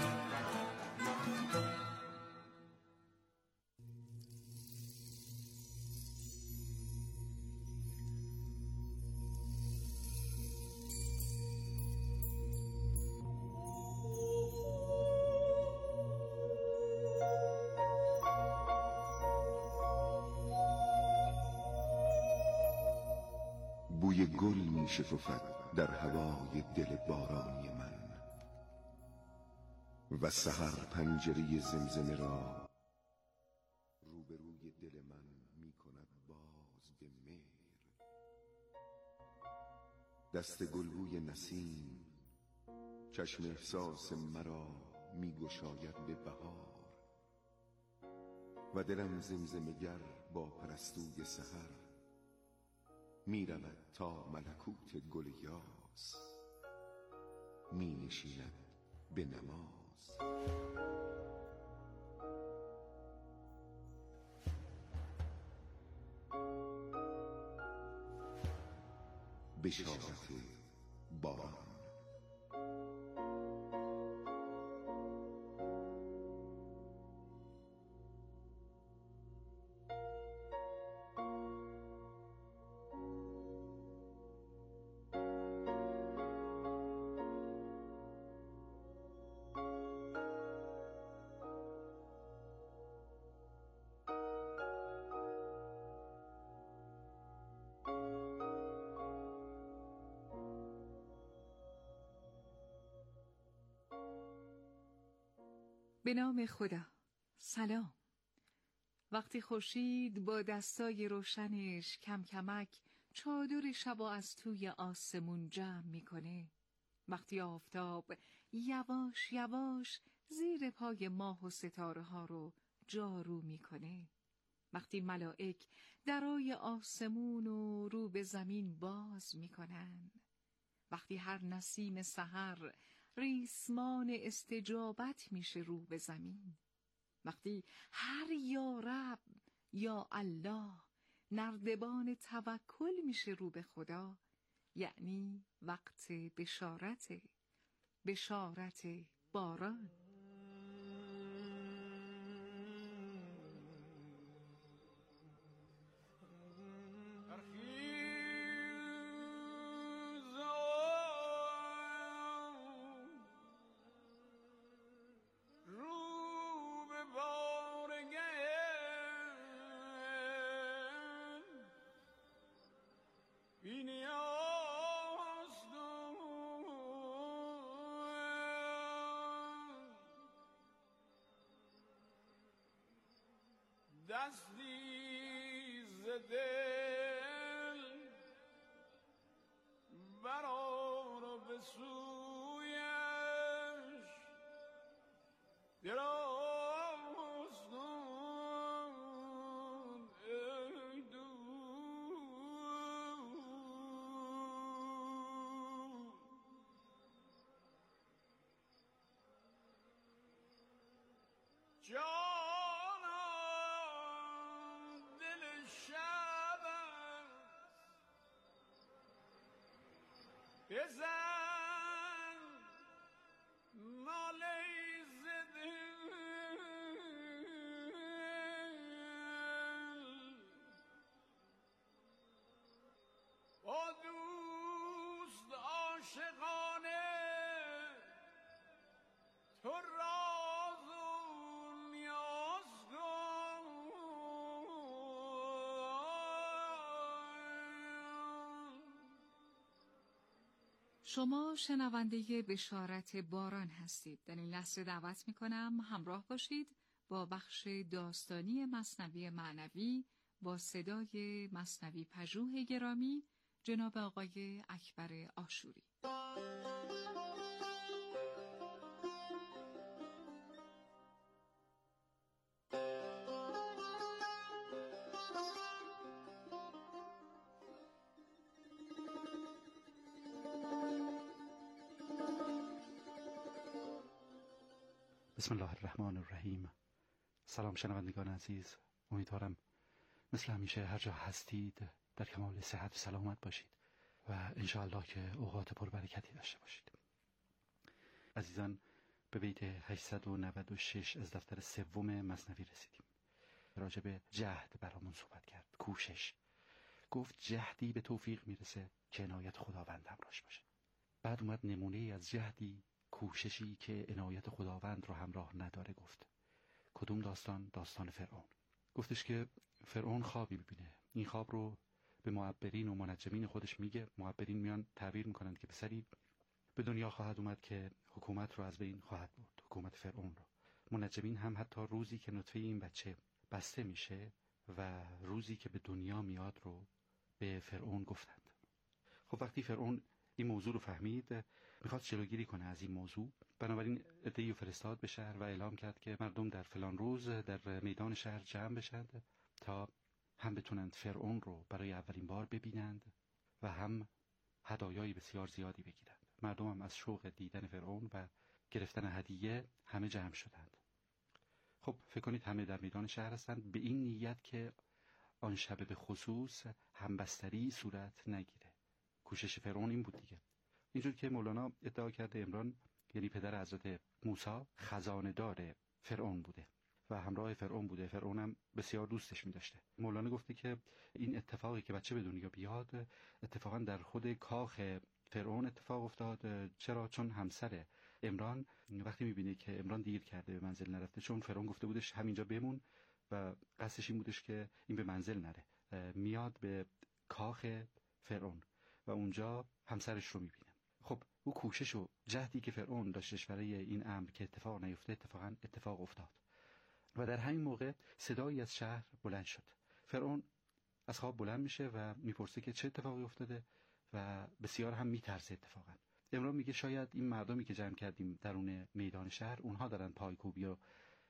بوی گل می شکفد در هوای دل بارانی من و سحر پنجره زمزمه را روبروی دل من می کند باز به مهر دست گلبوی نسیم چشم احساس مرا می گشاید به بهار و دلم زمزمه گر با پرستوی سحر می رود تا ملکوت گل یاس می نشیند به نماز بشارت باران به نام خدا. سلام. وقتی خورشید با دستای روشنش کم کمک چادر شب از توی آسمون جمع میکنه، وقتی آفتاب یواش یواش زیر پای ماه و ستاره ها رو جارو میکنه، وقتی ملائک درای آسمون و رو به زمین باز میکنن، وقتی هر نسیم سحر ریسمان استجابت میشه رو به زمین، وقتی هر یا رب یا الله نردبان توکل میشه رو به خدا، یعنی وقت بشارت بشارت باران. دستی ز دل برآر به سویش دراز کن ای دوست. بزن ناله ز دل با دوست عاشقانه تو راز و نیاز کن. شما شنونده بشارت باران هستید. در این لحظه دعوت میکنم همراه باشید با بخش داستانی مثنوی معنوی با صدای مثنوی پژوه گرامی جناب آقای اکبر آشوری. بسم الله الرحمن الرحیم. سلام شنوندگان عزیز، امیدوارم مثل همیشه هر جا هستید در کمال صحت و سلامت باشید و انشاءالله که اوقات پربرکتی داشته باشید. عزیزان، به بیت هشتصد و نود و شش از دفتر سوم مثنوی رسیدیم. راجع به جهد برامون صحبت کرد، کوشش. گفت جهدی به توفیق میرسه که عنایت خداوند همراهش باشه. بعد اومد نمونه از جهدی، کوششی که عنایت خداوند رو همراه نداره گفت. کدوم داستان؟ داستان فرعون. گفتش که فرعون خوابی ببینه، این خواب رو به معبرین و منجمین خودش میگه. معبرین میان تعبیر میکنند که پسری به دنیا خواهد اومد که حکومت رو از بین خواهد برد، حکومت فرعون رو. منجمین هم حتی روزی که نطفه این بچه بسته میشه و روزی که به دنیا میاد رو به فرعون گفتند. خب وقتی فرعون این موضوع رو فهمید، میخواد جلوگیری کنه از این موضوع، بنابراین عده‌ای فرستاد به شهر و اعلام کرد که مردم در فلان روز در میدان شهر جمع بشند تا هم بتونند فرعون رو برای اولین بار ببینند و هم هدایای بسیار زیادی بگیرند. مردم هم از شوق دیدن فرعون و گرفتن هدیه همه جمع شدند. خب فکر کنید همه در میدان شهر هستند به این نیت که آن شب به خصوص همبستری صورت نگیره. کوشش فرعون این بود دیگه. اینجور که مولانا ادعا کرده عمران یعنی پدر حضرت موسی خزانه دار فرعون بوده و همراه فرعون بوده. فرعون هم بسیار دوستش می داشته. مولانا گفته که این اتفاقی که بچه به دنیا بیاد اتفاقا در خود کاخ فرعون اتفاق افتاد. چرا؟ چون همسر عمران وقتی می بینه که عمران دیر کرده به منزل نرفته، چون فرعون گفته بودش همینجا بمون و قصدش این بودش که این به منزل نره، میاد به کاخ فرعون و اونجا همسرش رو میبینه. خب او کوشش و جهدی که فرعون داشتش برای این امر که اتفاق نیفته اتفاقا اتفاق افتاد و در همین موقع صدایی از شهر بلند شد. فرعون از خواب بلند میشه و میپرسه که چه اتفاقی افتاده و بسیار هم میترسه. اتفاقا عمران میگه شاید این مردمی که جمع کردیم درون میدان شهر اونها دارن پایکوبی و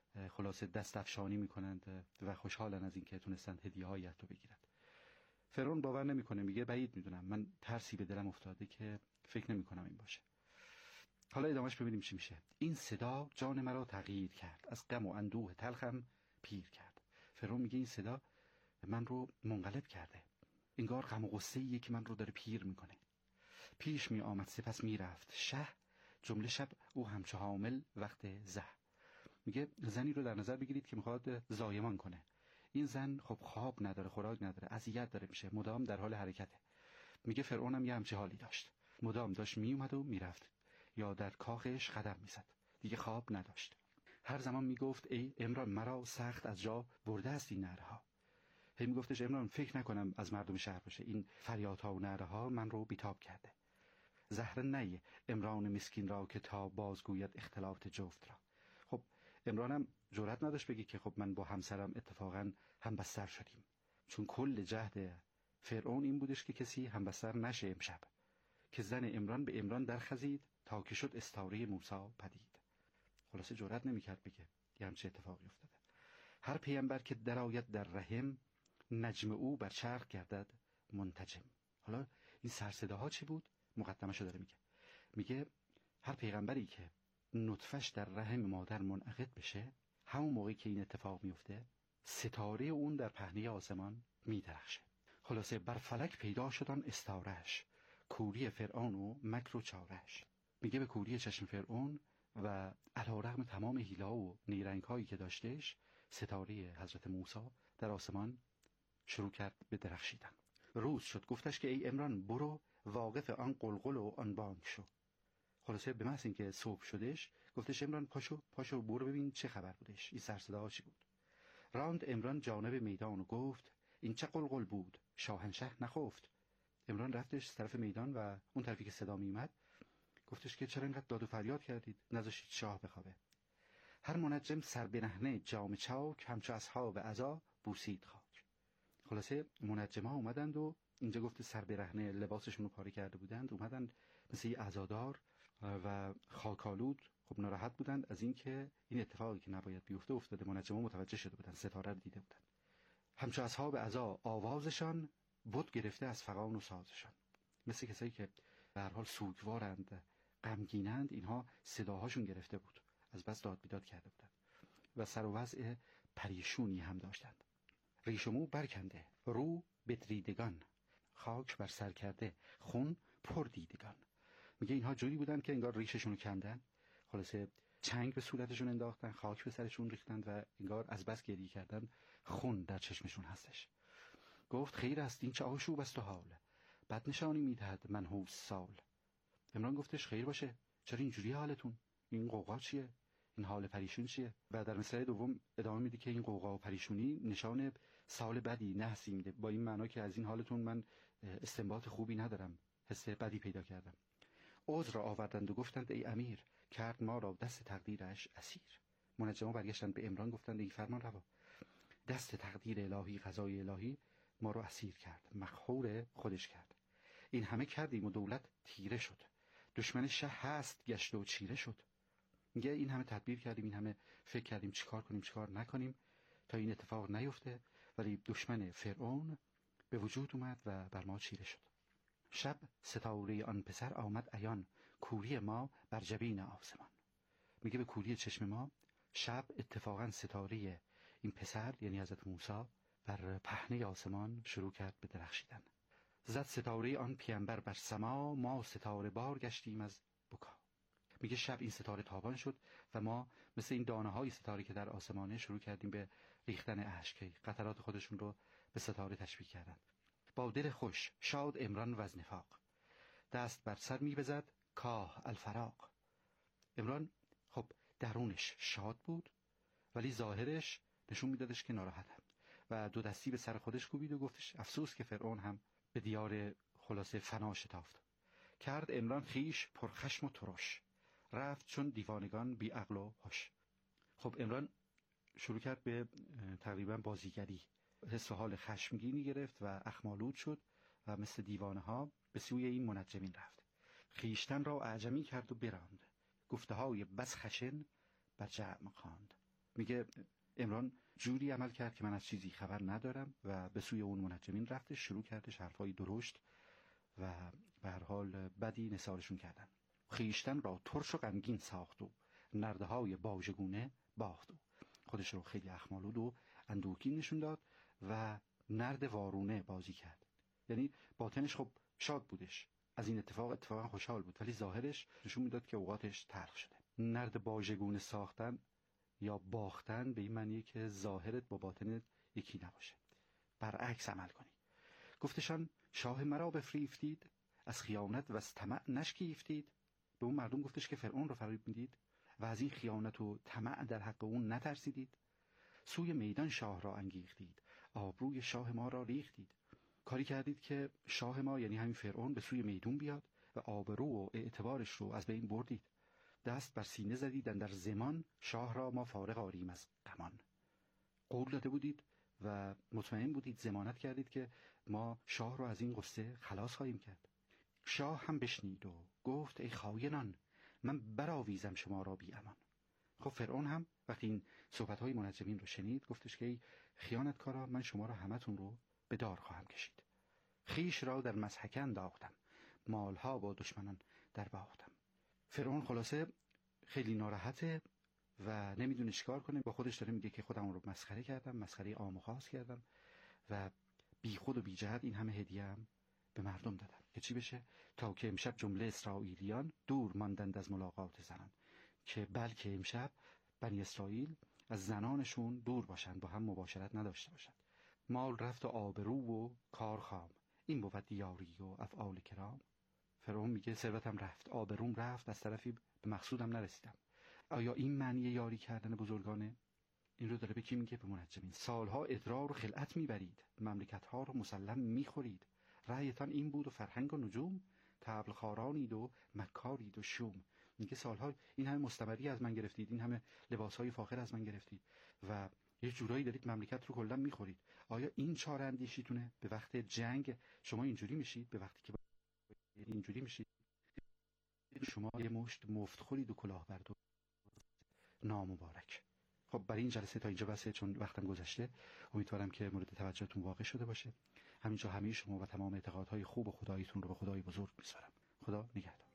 خلاصه دست افشانی میکنند و خوشحالن از اینکه تونستن هدیه‌هایی از تو بگیرند. فرعون باور نمیکنه، میگه بعید میدونم، من ترسی به دلم افتاده که فکر نمیکنم این باشه. حالا ادامهش ببینیم چی میشه. این صدا جان مرا تغییر کرد، از غم و اندوه تلخم پیر کرد. فرعون میگه این صدا من رو منقلب کرده، انگار غم و غصه‌ایه که من رو داره پیر میکنه. پیش می آمد سپس میرفت شه، جمله شب او همچو حامل وقت زه. میگه زنی رو در نظر بگیرید که میخواد زایمان کنه. این زن خب خواب نداره، خوراک نداره، اذیت داره میشه، مدام در حال حرکته. میگه فرعون هم یه همچه حالی داشت، مدام داشت میومد و میرفت یا در کاخش قدم میزد، دیگه خواب نداشت. هر زمان میگفت ای عمران مرا سخت از جا برده است این نعره‌ها. هی میگفتش عمران فکر نکنم از مردم شهر باشه، این فریادها و نعره‌ها من رو بیتاب کرده. زهره نی عمران مسکین را که تا بازگوید اختلاف جفت را. خب عمران هم جرئت نداشت بگی که خب من با همسرم اتفاقا هم بستر شدیم، چون کل جهد فرعون این بودش که کسی هم بستر نشه امشب، که زن عمران به عمران در خزید تا که شد استاره موسی پدید. خلاصه جرئت نمیکرد بگه یه همچه اتفاقی افتاده. هر پیامبر که درآید در رحم، نجم او بر چرخ گردد منتجم. حالا این سرصداها چی بود؟ مقدمه‌شو داره میگه. میگه هر پیغمبری که نطفش در رحم مادر منعقد بشه، همون موقعی که این اتفاق میفته ستاره اون در پهنه آسمان میدرخشه. خلاصه بر فلک پیدا شدن استارش، کوری فرعون و مکر و چارش. میگه به کوری چشم فرعون و علیرغم تمام حیله‌ها و نیرنگ هایی که داشتش، ستاره حضرت موسی در آسمان شروع کرد به درخشیدن. روز شد گفتش که ای عمران برو واقف آن قلقل و آن بانگ شو. خلاصه به محض اینکه صبح شدش گفتش عمران پاشو پاشو برو ببین چه خبر بودش، این سرصداها چی بود. راند عمران جانب میدان و گفت این چه قلقل بود شاهنشه نخفت. عمران رفتش طرف میدان و اون طرفی که صدا میومد گفتش که چرا اینقدر داد و فریاد کردید، نذاشتید شاه بخوابه. هر منجم سر برهنه جام چاک، همچو اصحاب عزا بوسید خاک. خلاصه منجم‌ها اومدند و اینجا گفته سر برهنه، لباسشون رو پاره کرده بودند، اومدند مثل یه عزادار و خاکالود. خب ناراحت بودند از اینکه این اتفاقی که نباید بیفته افتاده. منجم‌ها متوجه شده بودند، ستاره رو دیده بودند. همچو اصحاب عزا آوازشان، بود گرفته از فغان و سازشان. مثل کسایی که به هر حال سوگوارند، غمگینند، اینها صداهاشون گرفته بود، از بس داد بیداد کرده بودند و سر و وضع پریشونی هم داشتند. ریش و مو برکنده، رو بدریدگان، خاک بر سر کرده، خون پر دیدگان. میگه اینها جوری بودن که انگار ریششون رو کندن، خلاصه چنگ به صورتشون انداختن، خاک به سرشون ریختند و انگار از بس گریه کردن خون در چشمشون هستش. گفت خیر است این چه آشوب است و حال، بد نشانی میدهد منحوس سال. عمران گفتش خیر باشه، چرا اینجوری حالتون؟ این قوقا چیه؟ این حال پریشون چیه؟ و در مصرع دوم ادامه میده که این قوقا و پریشونی نشان سال بدی نحسی میده، با این معنا که از این حالتون من استنباط خوبی ندارم، حس بدی پیدا کردم. عذر را آوردند و گفتند ای امیر، کرد ما را دست تقدیرش اسیر. منجم‌ها برگشتند به عمران گفتند ای فرمان روا، دست تقدیر الهی، قضای الهی ما رو اسیر کرد، مقهور خودش کرد. این همه کردیم و دولت تیره شد، دشمن شه هست گشت و چیره شد. میگه این همه تدبیر کردیم، این همه فکر کردیم چیکار کنیم چیکار نکنیم تا این اتفاق نیفته، ولی دشمن فرعون به وجود اومد و بر ما چیره شد. شب ستاره آن پسر آمد عیان، کوری ما بر جبین آسمان. میگه به کوری چشم ما شب اتفاقا ستاره این پسر یعنی حضرت موسی بر پهنه آسمان شروع کرد به درخشیدن. زد ستاره آن پیامبر بر سما، ما ستاره بار گشتیم از بکا. میگه شب این ستاره تابان شد و ما مثل این دانه های ستاره که در آسمانه شروع کردیم به ریختن اشک، قطرات خودشون رو به ستاره تشبیه کردن. با دل خوش شاد عمران و از نفاق، دست بر سر می بزد کاه الفراق. عمران خب درونش شاد بود ولی ظاهرش نشون میدادش که ناراحتم و دو دستی به سر خودش کوبید و گفتش افسوس که فرعون هم به دیار خلاصه فنا شتافت. کرد عمران خیش پرخشم و ترش، رفت چون دیوانگان بی عقل و هوش. خب عمران شروع کرد به تقریبا بازیگری، حس و حال خشمگینی گرفت و اخمالود شد و مثل دیوانه ها به سوی این منجمین رفت. خیشتن را اعجمی کرد و براند، گفته های بس خشن بر جمع خواند. میگه عمران جوری عمل کرد که من از چیزی خبر ندارم و به سوی اون منجمین رفتش، شروع کردش حرفای درشت و به هر حال بدی نثارشون کردن. خیشتن را ترش و غمگین ساخت و نرده های باژگونه باخت و خودش رو خیلی اخمالود و اندوهگین نشون داد و نرد وارونه بازی کرد. یعنی باطنش خب شاد بودش، از این اتفاق اتفاقا خوشحال بود، ولی ظاهرش نشون میداد که اوقاتش تلخ شده. نرد باژگونه ساختن یا باختن به این معنیه که ظاهرت با باطنت یکی نباشه، برعکس عمل کنی. گفتشان شاه مرا بفریفتید، از خیانت و از طمع نشکیفتید. به اون مردم گفتش که فرعون رو فریب میدید و از این خیانت و طمع در حق اون نترسیدید. سوی میدان شاه را انگیختید، آبروی شاه ما را ریختید. کاری کردید که شاه ما یعنی همین فرعون به سوی میدون بیاد و آبرو و اعتبارش رو از بین بردید. دست بر سینه زدید در زمان، شاه را ما فارغ آریم از غمان. قول داده بودید و مطمئن بودید، ضمانت کردید که ما شاه را از این غصه خلاص خواهیم کرد. شاه هم بشنید و گفت ای خاینان، من برآویزم شما را بی امان. خب فرعون هم وقتی این صحبت‌های منجمین رو شنید گفتش که ای خیانتکارا، من شما را همتون رو به دار خواهم کشید. خیش را در مسحک انداختم، مالها با دشمنان در باختم. فرعون خلاصه خیلی ناراحته و نمیدونه چیکار کنه. با خودش داره میگه که خودم رو مسخره کردم، مسخره عام و خاص کردم و بی خود و بی جهت این همه هدیه هم به مردم دادم که چی بشه؟ تا که امشب جمله اسرائیلیان دور ماندند از ملاقات زنان، که بلکه امشب بنی اسرائیل از زنانشون دور باشند، با هم مباشرت نداشته باشند. مال رفت و آبرو و کار خام، این بود دیاری و افعال کرام. فرعون میگه ثروتم رفت، آبروم رفت، از طرفی به مقصودم نرسیدم. آیا این معنی یاری کردن بزرگانه؟ این رو داره به کی میگه؟ به منجمین. سالها ادرار و خلعت میبرید، مملکتها رو مسلم میخورید. رأیتان این بود و فرهنگ و نجوم، طبل خارانید و مکارید و شوم. میگه سالها این همه مستمری از من گرفتید، این همه لباسهای فاخر از من گرفتید و یه جورایی دارید مملکت رو کلا میخورید. آیا این چاره اندیشیتونه؟ به وقت جنگ شما اینجوری میشید، به وقتی که اینجوری میشید شما یه مشت مفت خورید و کلاهبرد و نامبارک. خب برای این جلسه تا اینجا بسه، چون وقتم گذشته. امیدوارم که مورد توجهتون واقع شده باشه. همینجا همه شما و تمام اعتقادهای خوب و خداییتون رو به خدای بزرگ میسپارم. خدا نگهدار.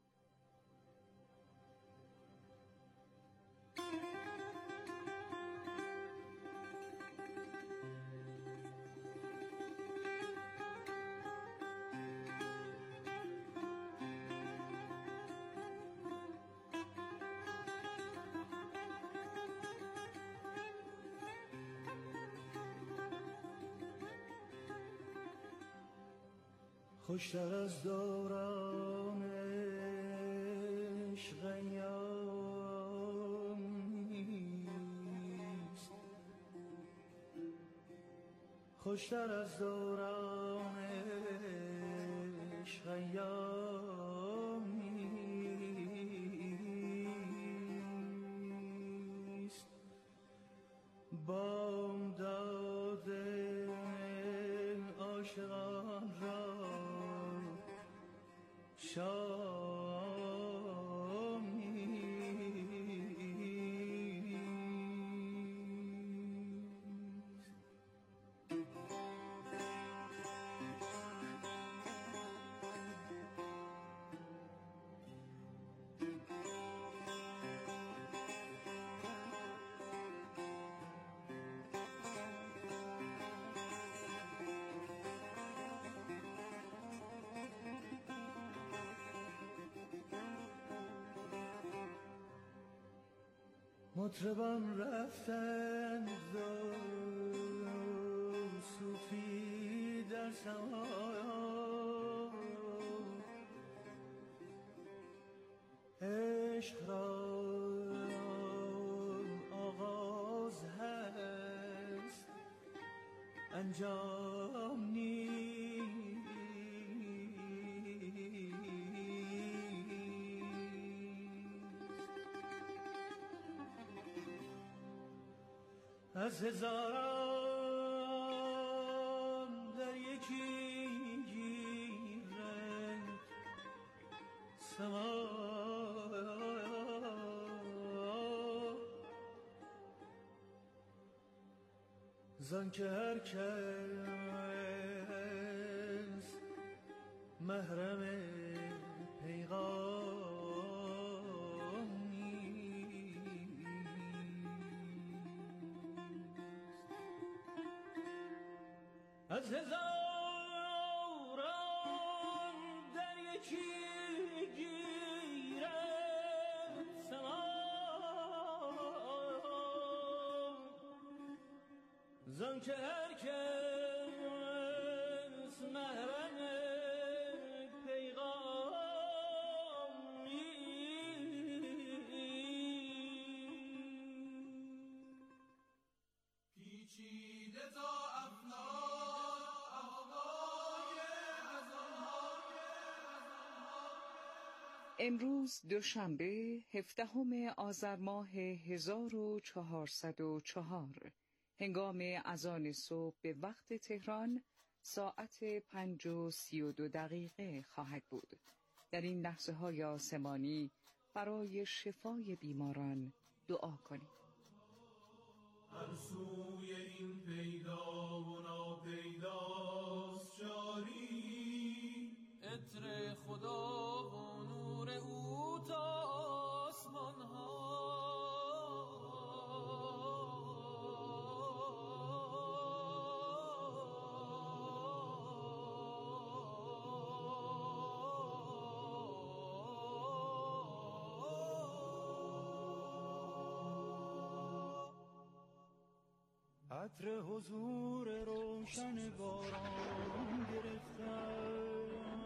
خوشتر از دوران عشق نیست، خوشتر از دوران عشق نیست. بامداد عاشقان را مطربان رفتند و صوفی در سما، عشق را آغاز هست انجام نیست. از هزاران در یکی گیرد سما زن که هر کس محرم پیغام نیست از هزاران در یکی گیرد سما زن که هر کس محرم پیغام پیچیده تا افلاک آقای ازانهای امروز دوشنبه هفدهم آذر ماه هزار و چهارصد و چهار هنگام اذان صبح به وقت تهران ساعت پنج و سی و دو دقیقه خواهد بود. در این لحظه های آسمانی برای شفای بیماران دعا کنید. هر سوی این پیدا و ناپیداست جاری عطر خدا و نور او تا آسمان ها عطر حضور روشن باران گرفتم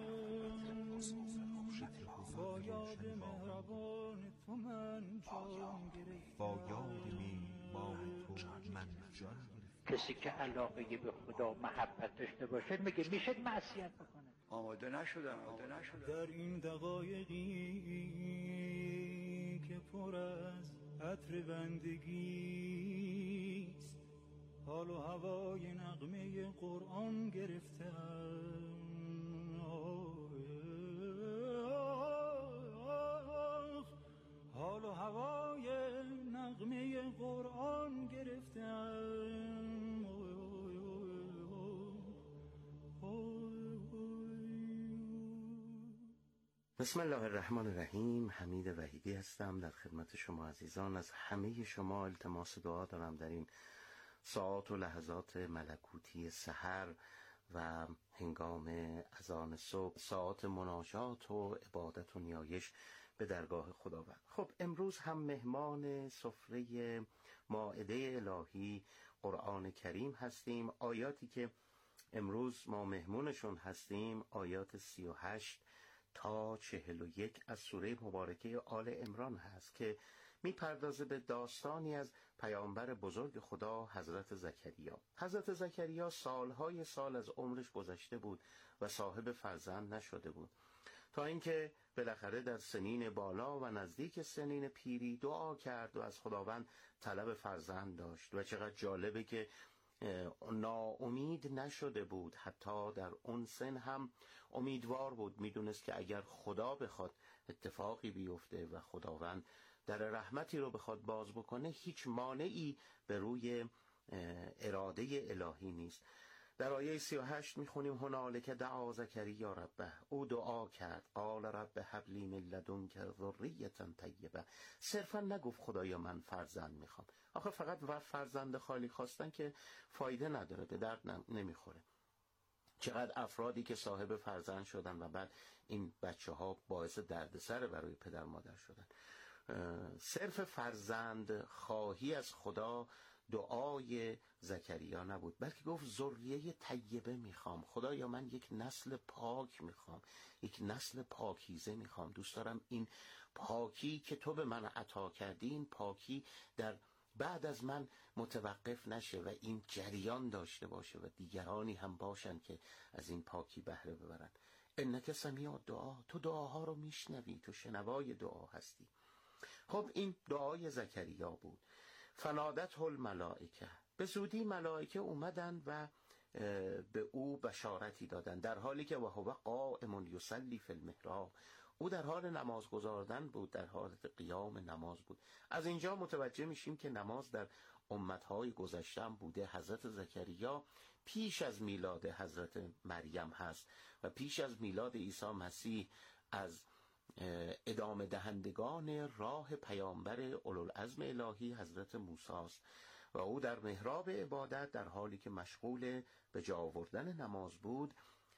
با یاد مهربان تو من جان گرفتم با یاد میهمان تو من جان کسی که علاقه به خدا محبت داشته باشه میگه میشه معصیت بکنه آماده نشدم آماده نشدم در این دقایقی که پر از عطر بندگیست حال و هوای نغمه قرآن گرفتم حال و هوای نغمه قرآن گرفتم بسم الله الرحمن الرحیم. حمید وحیدی هستم در خدمت شما عزیزان. از همه شما التماس دعا دارم در این ساعات و لحظات ملکوتی سحر و هنگام اذان صبح، ساعات مناجات و عبادت و نیایش به درگاه خداوند. خب امروز هم مهمان سفره مائده الهی قرآن کریم هستیم. آیاتی که امروز ما مهمونشون هستیم آیات سی و هشت تا چهل و یک از سوره مبارکه آل عمران هست که میپردازه به داستانی از پیامبر بزرگ خدا حضرت زکریا. حضرت زکریا سالهای سال از عمرش گذشته بود و صاحب فرزند نشده بود تا اینکه بالاخره در سنین بالا و نزدیک سنین پیری دعا کرد و از خداوند طلب فرزند داشت. و چقدر جالبه که ناامید نشده بود، حتی در اون سن هم امیدوار بود، میدونست که اگر خدا بخواد اتفاقی بیفته و خداوند در رحمتی رو بخواد باز بکنه هیچ مانعی به روی اراده الهی نیست. در آیه سی و هشت میخونیم هنالک دعا زکریا ربه، او دعا کرد قال رب هب لی من لدنک ذریة طیبه. صرفا نگفت خدایا من فرزند میخوام. آخه فقط فرزند خالی خواستن که فایده نداره، به درد نمیخوره. چقدر افرادی که صاحب فرزند شدن و بعد این بچه ها باعث دردسر برای پدر مادر شدن. صرف فرزند خواهی از خدا دعای زکریا نبود، بلکه گفت ذریه طیبه میخوام. خدایا من یک نسل پاک میخوام، یک نسل پاکیزه میخوام. دوست دارم این پاکی که تو به من عطا کردی، این پاکی در بعد از من متوقف نشه و این جریان داشته باشه و دیگرانی هم باشن که از این پاکی بهره ببرن. انک سمیع دعا، تو دعاها رو میشنوی، تو شنوای دعا هستی. خب این دعای زکریا بود فنادته الملائکه، به زودی ملائکه اومدن و به او بشارتی دادن، در حالی که و هو قائم یصلی فی المحراب، او در حال نماز گزاردن بود، در حالت قیام نماز بود. از اینجا متوجه میشیم که نماز در امتهای گذشته هم بوده. حضرت زکریا پیش از میلاد حضرت مریم هست و پیش از میلاد عیسی مسیح از ادامه دهندگان راه پیامبر اولوالعزم الهی حضرت موسی است و او در محراب عبادت در حالی که مشغول به جا آوردن نماز بود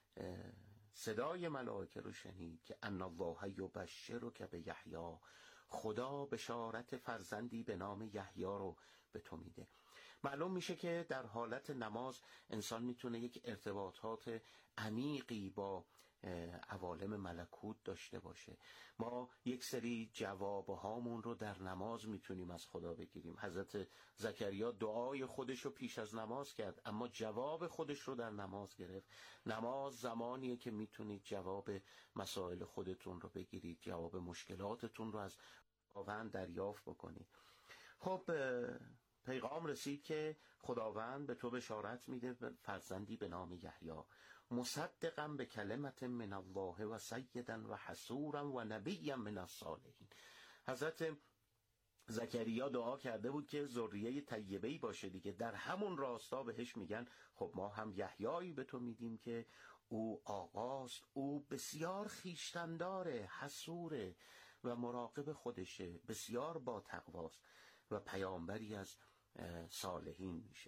صدای ملائکه رو شنید که ان الله یبشرک بیحیی، خدا بشارت فرزندی به نام یحیی رو به تو میده. معلوم میشه که در حالت نماز انسان میتونه یک ارتباطات عمیقی با عوالم ملکوت داشته باشه. ما یک سری جوابهامون رو در نماز میتونیم از خدا بگیریم. حضرت زکریا دعای خودش رو پیش از نماز کرد، اما جواب خودش رو در نماز گرفت. نماز زمانیه که میتونید جواب مسائل خودتون رو بگیرید، جواب مشکلاتتون رو از خداوند دریافت بکنید. خب پیغام رسید که خداوند به تو بشارت میده فرزندی به نام یحیی، مصدقا به کلمت من الله و سیدا و حسورا و نبیا من الصالحین. حضرت زکریا دعا کرده بود که ذریه طیبه‌ای باشه دیگه. در همون راستا بهش میگن خب ما هم یحیایی به تو میدیم که او آقاست، او بسیار خیشتنداره، حسوره و مراقب خودشه، بسیار با تقواست و پیامبری از صالحین میشه.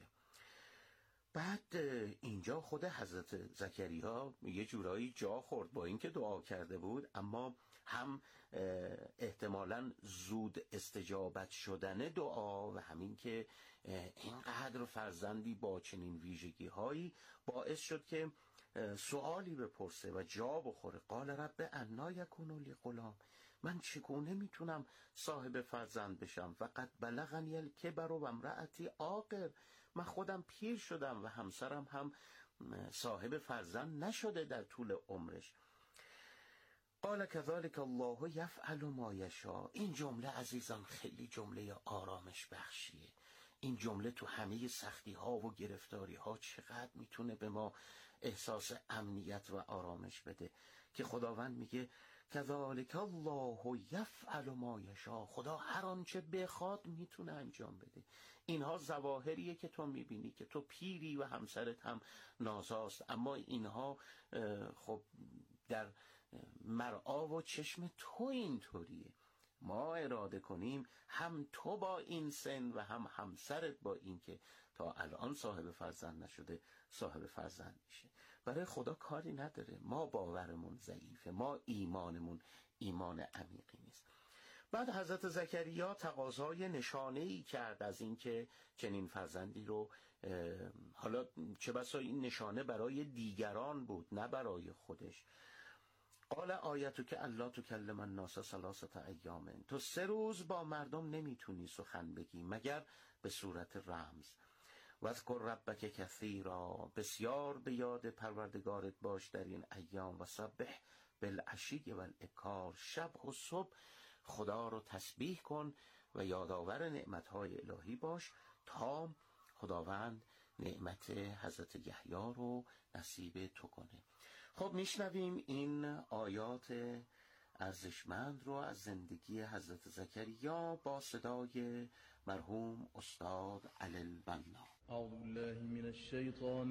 بعد اینجا خود حضرت زکریا یه جورایی جا خورد، با اینکه دعا کرده بود اما هم احتمالاً زود استجابت شدن دعا و همین که اینقدر فرزندی با چنین ویژگی هایی باعث شد که سوالی بپرسه و جا بخوره. قال رب انا یکون لی غلام، من چگونه میتونم صاحب فرزند بشم؟ فقط بلغنی الکبر و امرأتی عاقر، من خودم پیر شدم و همسرم هم صاحب فرزند نشده در طول عمرش. قال کذالک الله یفعل ما یشاء. این جمله عزیزان خیلی جمله آرامش بخشیه. این جمله تو همه سختی ها و گرفتاری ها چقدر میتونه به ما احساس امنیت و آرامش بده که خداوند میگه کذالک الله یفعل ما یشاء، خدا هر آنچه بخواد میتونه انجام بده. اینها ظواهریه که تو میبینی که تو پیری و همسرت هم نازاست، اما اینها خب در مرعا و چشم تو اینطوریه. ما اراده کنیم هم تو با این سن و هم همسرت با این که تا الان صاحب فرزند نشده صاحب فرزند میشه. برای خدا کاری نداره، ما باورمون ضعیفه، ما ایمانمون ایمان عمیقی نیست. بعد حضرت زکریا تقاضای نشانه‌ای کرد از این که چنین فرزندی رو، حالا چه بسا این نشانه برای دیگران بود نه برای خودش. قال آیتو که الله تکلم الناس ثلاثه ایام، تو سه روز با مردم نمیتونی سخن بگی مگر به صورت رمز. واذکر ربک کثیرا، بسیار به یاد پروردگارت باش در این ایام. و سبح بالعشی والابکار، شب و صبح خدا رو تسبیح کن و یادآور نعمتهای الهی باش تا خداوند نعمت حضرت یحیی رو نصیب تو کنه. خب میشنویم این آیات ارزشمند رو از زندگی حضرت زکریا با صدای مرحوم استاد علی البنا. اعوذ بالله من الشیطان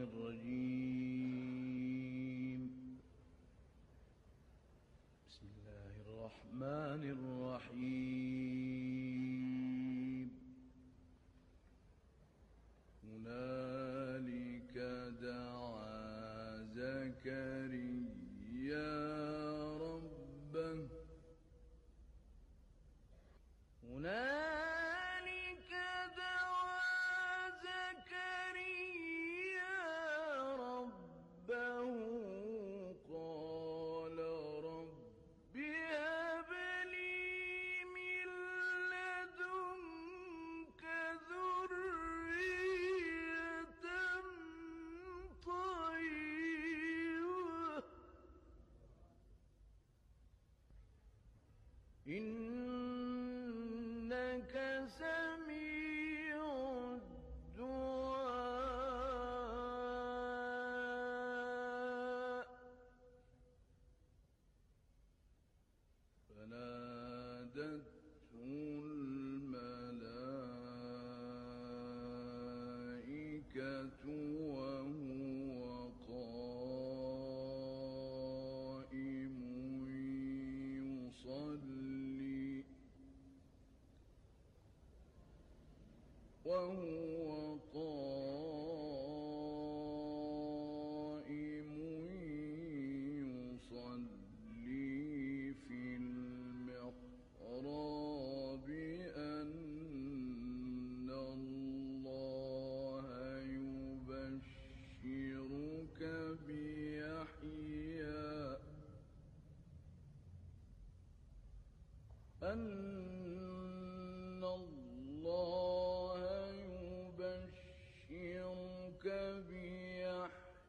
الرجیم. بسم الله الرحمن الرحیم. هنالک دعا زکریا ربه هنالک دعا زکریا ربه قال رب هب لی من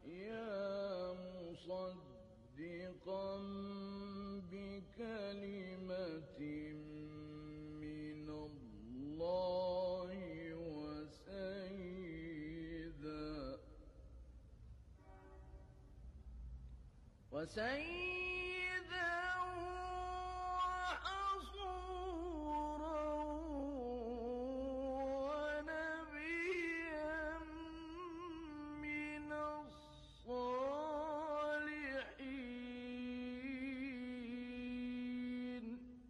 يحيى مصدقا بكلمة من الله وسيدا وسيدا وحصورا ونبيا من الصالحين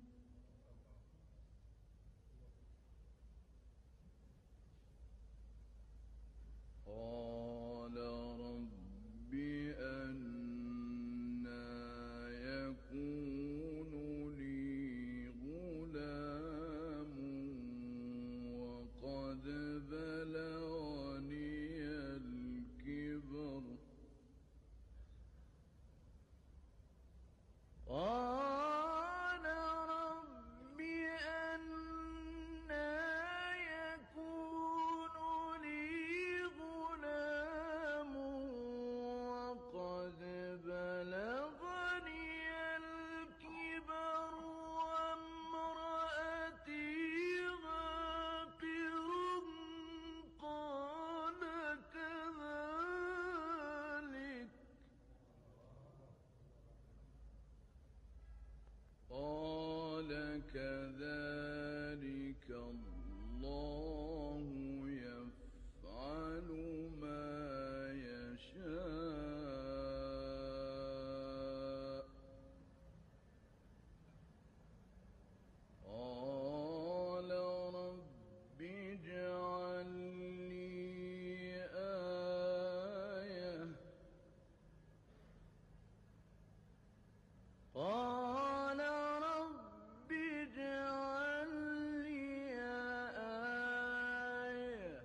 قال رب أنى يكون لي غلام وقد بلغني الكبر قال رب أنى يكون لي غلام وقد بلغني الكبر وامرأتي غاقر قال كذلك قال كذلك الله يفعل ما يشاء قال رب اجعل لي آية قال رب اجعل لي آية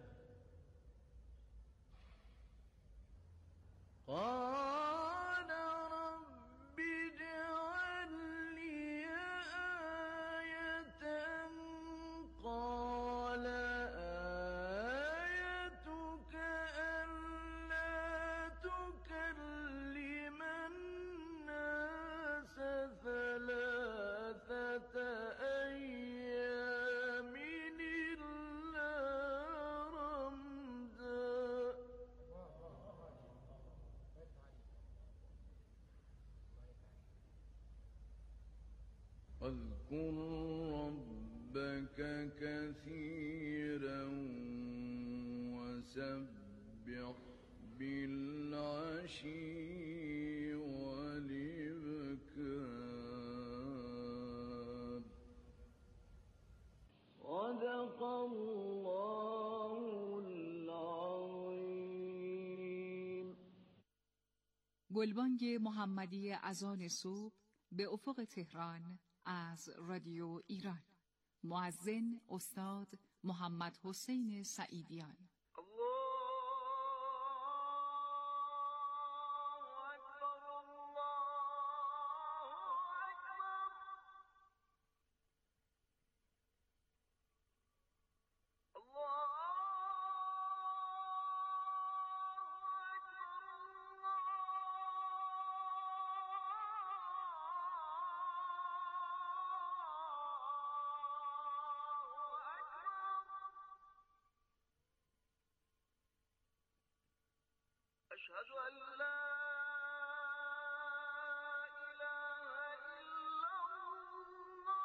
قال رب اجعل لي آية قال آيتك ألا تكلم الناس ثلاثة أيام إلا رمزا واذكر ربك كثيرا وسبح بالعشي والإبكار صدق الله العظيم. گلبانگ محمدی اذان صبح به افق تهران از رادیو ایران. مؤذن استاد محمد حسین سعیدیان. أشهد أن لا إله إلا الله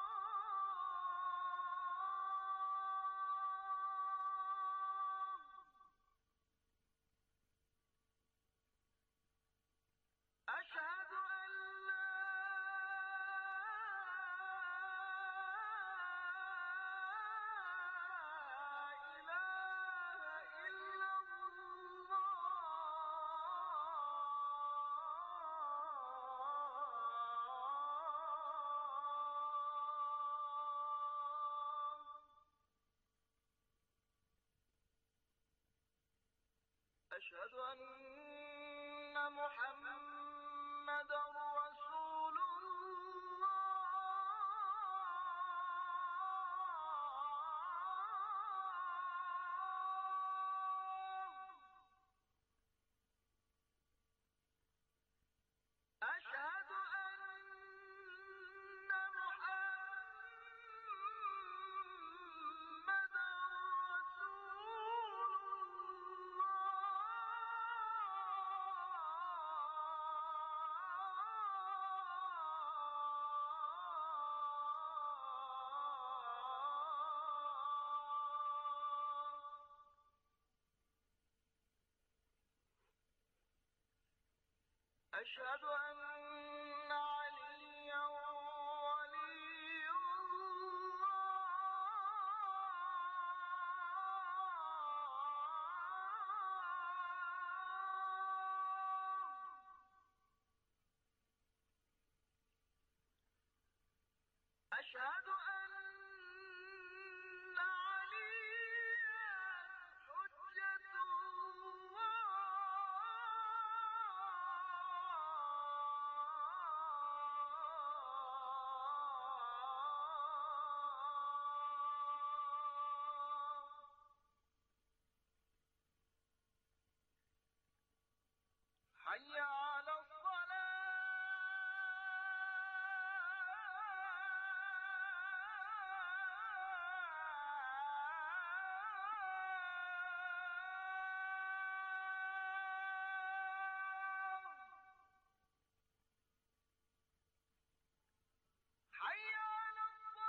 أشهد أن لا أشهد أن محمدا رسول الله أشهد أن عليا ولي الله أشهد أن عليا حجة حي على حي على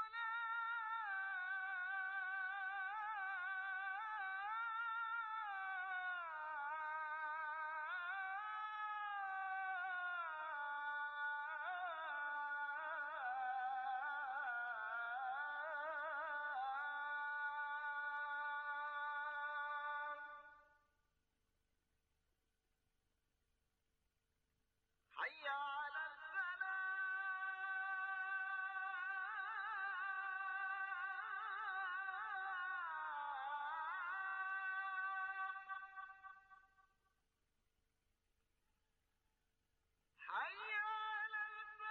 حي على حي على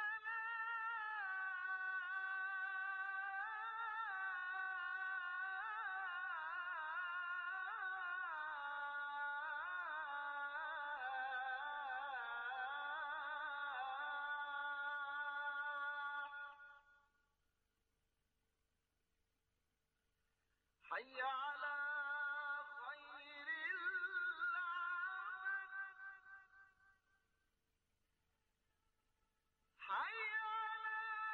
حي على خير العمل حي على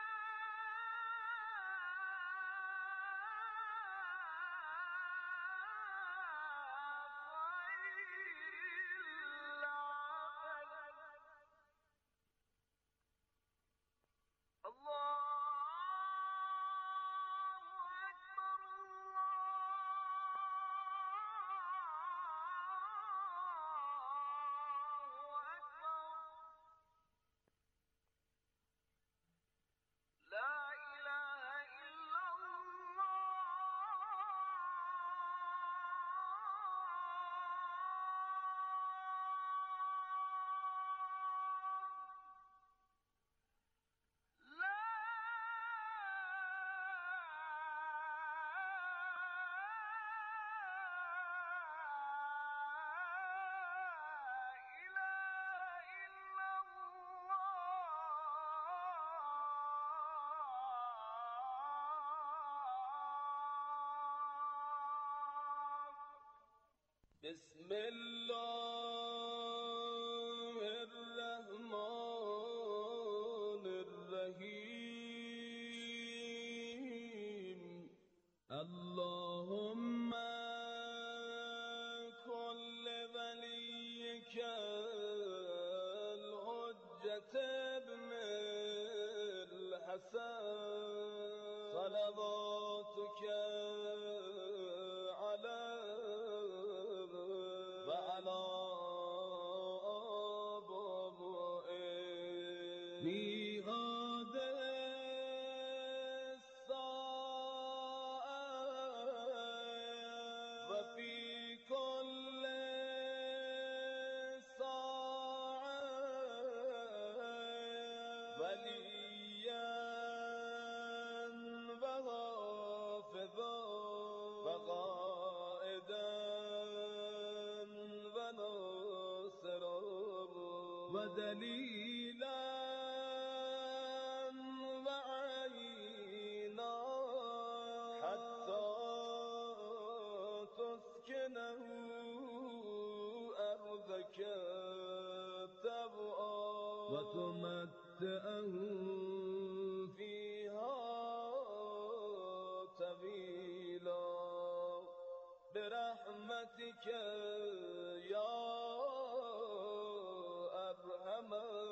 خير العمل الله بسم الله الرحمن الرحيم اللهم كل وليك الحجة ابن الحسن صلواتك ودليلا وعينا حتى تسكنه أرضك تبعا وتمتعه فيها طويلا برحمتك يا أرحم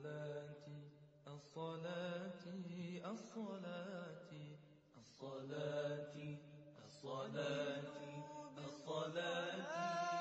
الصلاة الصلاة الصلاة الصلاة الصلاة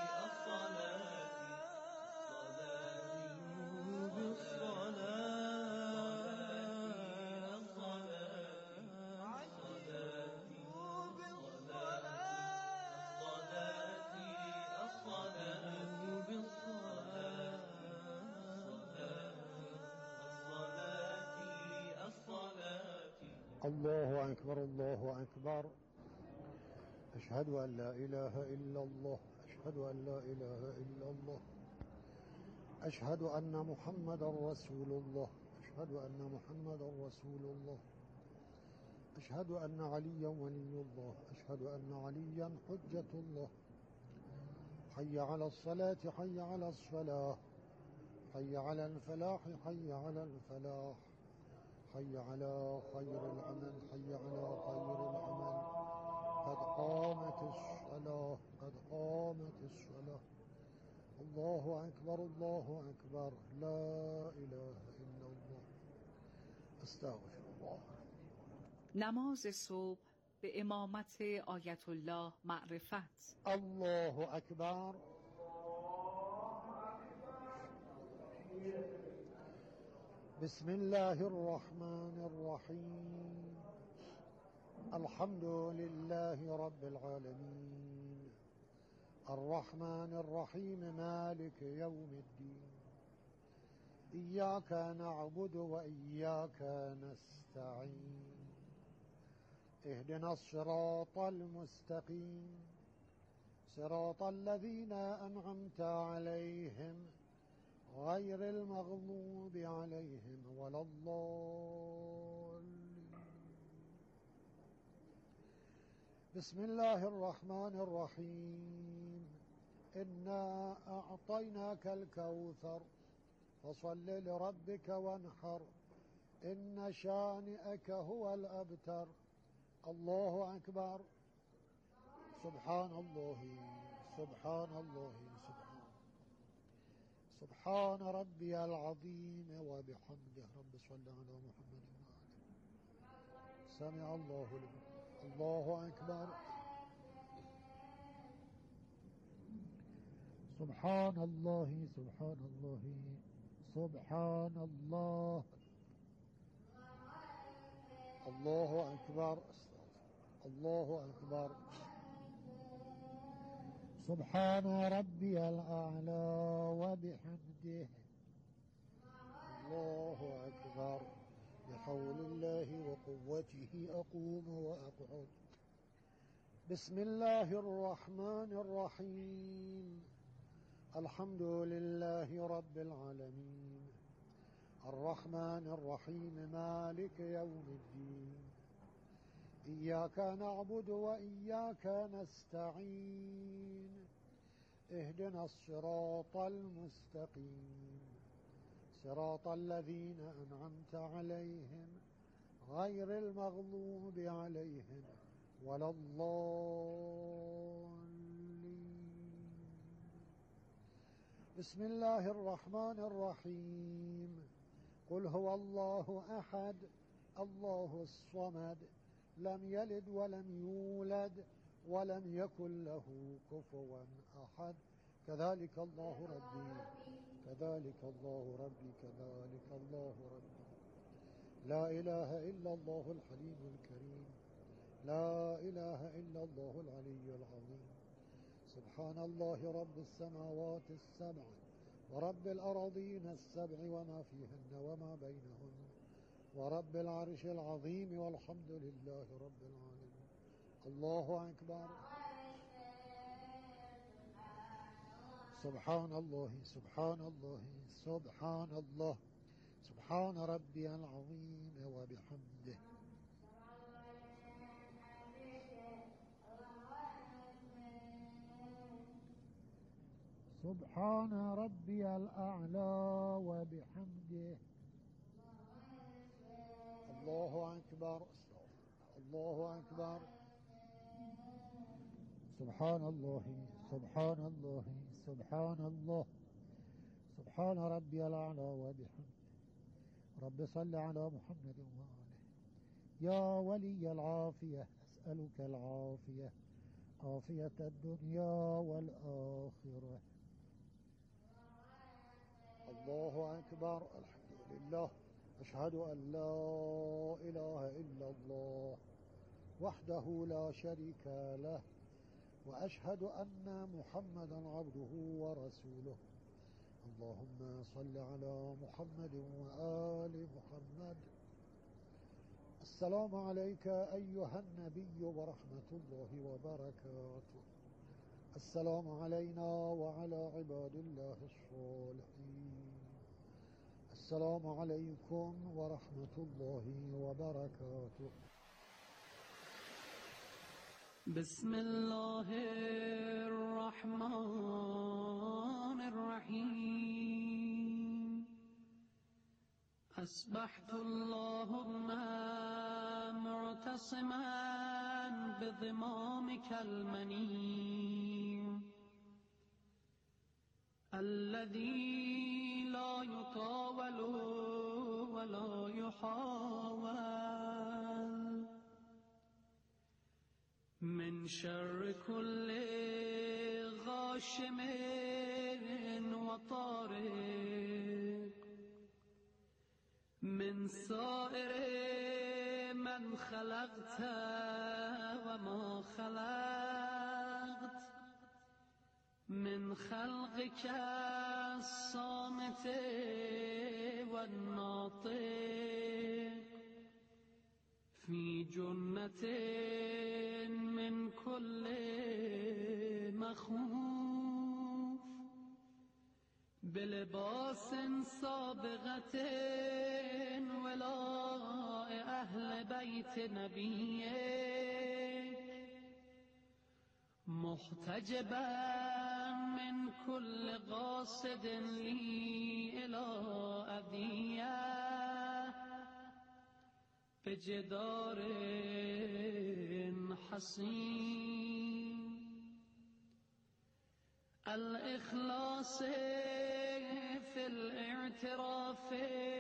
الله أكبر الله أكبر. أشهد أن لا إله إلا الله. أشهد أن لا إله إلا الله. أشهد أن محمدا رسول الله. أشهد أن محمدا رسول الله. أشهد أن عليا ولي الله. أشهد أن عليا حجة الله. حي على الصلاة حي على الصلاة حي على الفلاح حي على الفلاح حي على خير العمل حي على خير العمل. قد قامت الصلاة قد قامت الصلاة. الله أكبر الله أكبر. لا إله إلا الله. استغفر الله. نماز صبح به امامت آیت الله معرفت. الله أكبر. بسم الله الرحمن الرحيم. الحمد لله رب العالمين الرحمن الرحيم مالك يوم الدين. إياك نعبد وإياك نستعين. اهدنا الصراط المستقيم صراط الذين أنعمت عليهم غير المغضوب عليهم ولا الضالين. بسم الله الرحمن الرحيم. إنا أعطيناك الكوثر فصل لربك وانحر إن شانئك هو الأبتر. الله أكبر. سبحان الله سبحان الله سبحان سبحان ربي العظيم وبحمده. رب صل على محمد وآله. سمع الله لمن. الله أكبر. سبحان الله سبحان الله سبحان الله. الله أكبر. الله أكبر. سبحان ربي الأعلى وبحمده. الله أكبر. بحول الله وقوته أقوم وأقعد. بسم الله الرحمن الرحيم. الحمد لله رب العالمين الرحمن الرحيم مالك يوم الدين. إياك نعبد وإياك نستعين. اهدنا الصراط المستقيم صراط الذين أنعمت عليهم غير المغضوب عليهم ولا الضالين. بسم الله الرحمن الرحيم. قل هو الله أحد الله الصمد لم يلد ولم يولد ولم يكن له كفوا أحد. كذلك الله ربي كذلك الله ربي كذلك الله ربي. لا إله إلا الله الحليم الكريم. لا إله إلا الله العلي العظيم. سبحان الله رب السماوات السبع ورب الأراضين السبع وما فيهن وما بينهن ورب العرش العظيم والحمد لله رب العالمين. الله أكبر. سبحان الله سبحان الله سبحان الله سبحان ربي العظيم وبحمده. سبحان ربي الأعلى وبحمده. الله أكبر. الله أكبر. سبحان الله سبحان الله سبحان الله سبحان ربي الأعلى وبحمده. رب صل على محمد وآله. يا ولي العافية أسألك العافية عافية الدنيا والآخرة. الله أكبر. الحمد لله. أشهد أن لا إله إلا الله وحده لا شريك له وأشهد أن محمدا عبده ورسوله. اللهم صل على محمد وآل محمد. السلام عليك أيها النبي ورحمة الله وبركاته. السلام علينا وعلى عباد الله الصالحين. السلام عليكم ورحمة الله وبركاته. بسم الله الرحمن الرحيم. أصبحت اللهم معتصما بضمامك المنيم الذي لا يطاول ولا يحاول من شر كل غاشم وطارق من سائر من خلقت وما خلقت من خلقك الصامت والناطق في جنة من كل مخوف بلباس سابغة ولاء أهل بيت نبيك محتجبا من كل قاصد لي إلى أذية بجدار حصين الإخلاص في الاعتراف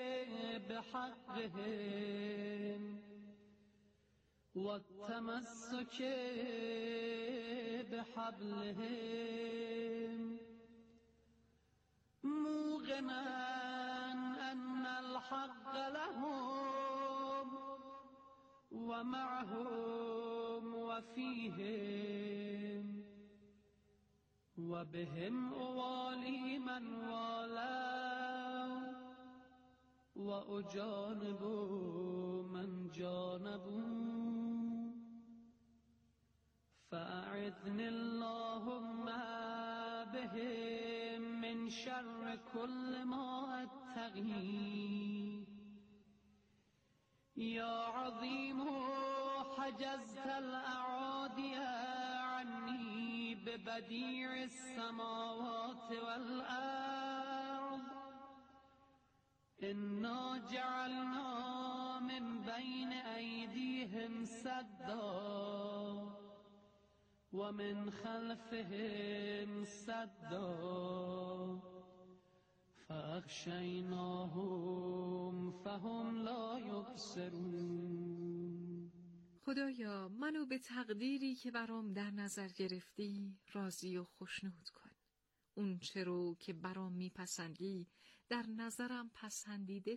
بحقهم والتمسك بحبلهم موقنا أن الحق لهم ومعهم وفيهم وبهم أوالي من والوا وأجانب من جانبوا فأعذني اللهم بهم من شر كل ما أتقي. يا عظيم حجزت الأعادي عني ببديع السماوات والأرض إنا جعلنا من بين أيديهم سدا ومن خلفهم سدا فأغشيناهم فهم لا يبصرون. خدایا منو به تقدیری که برام در نظر گرفتی راضی و خوشنود کن. اون چه رو که برام میپسندی در نظرم پسندیده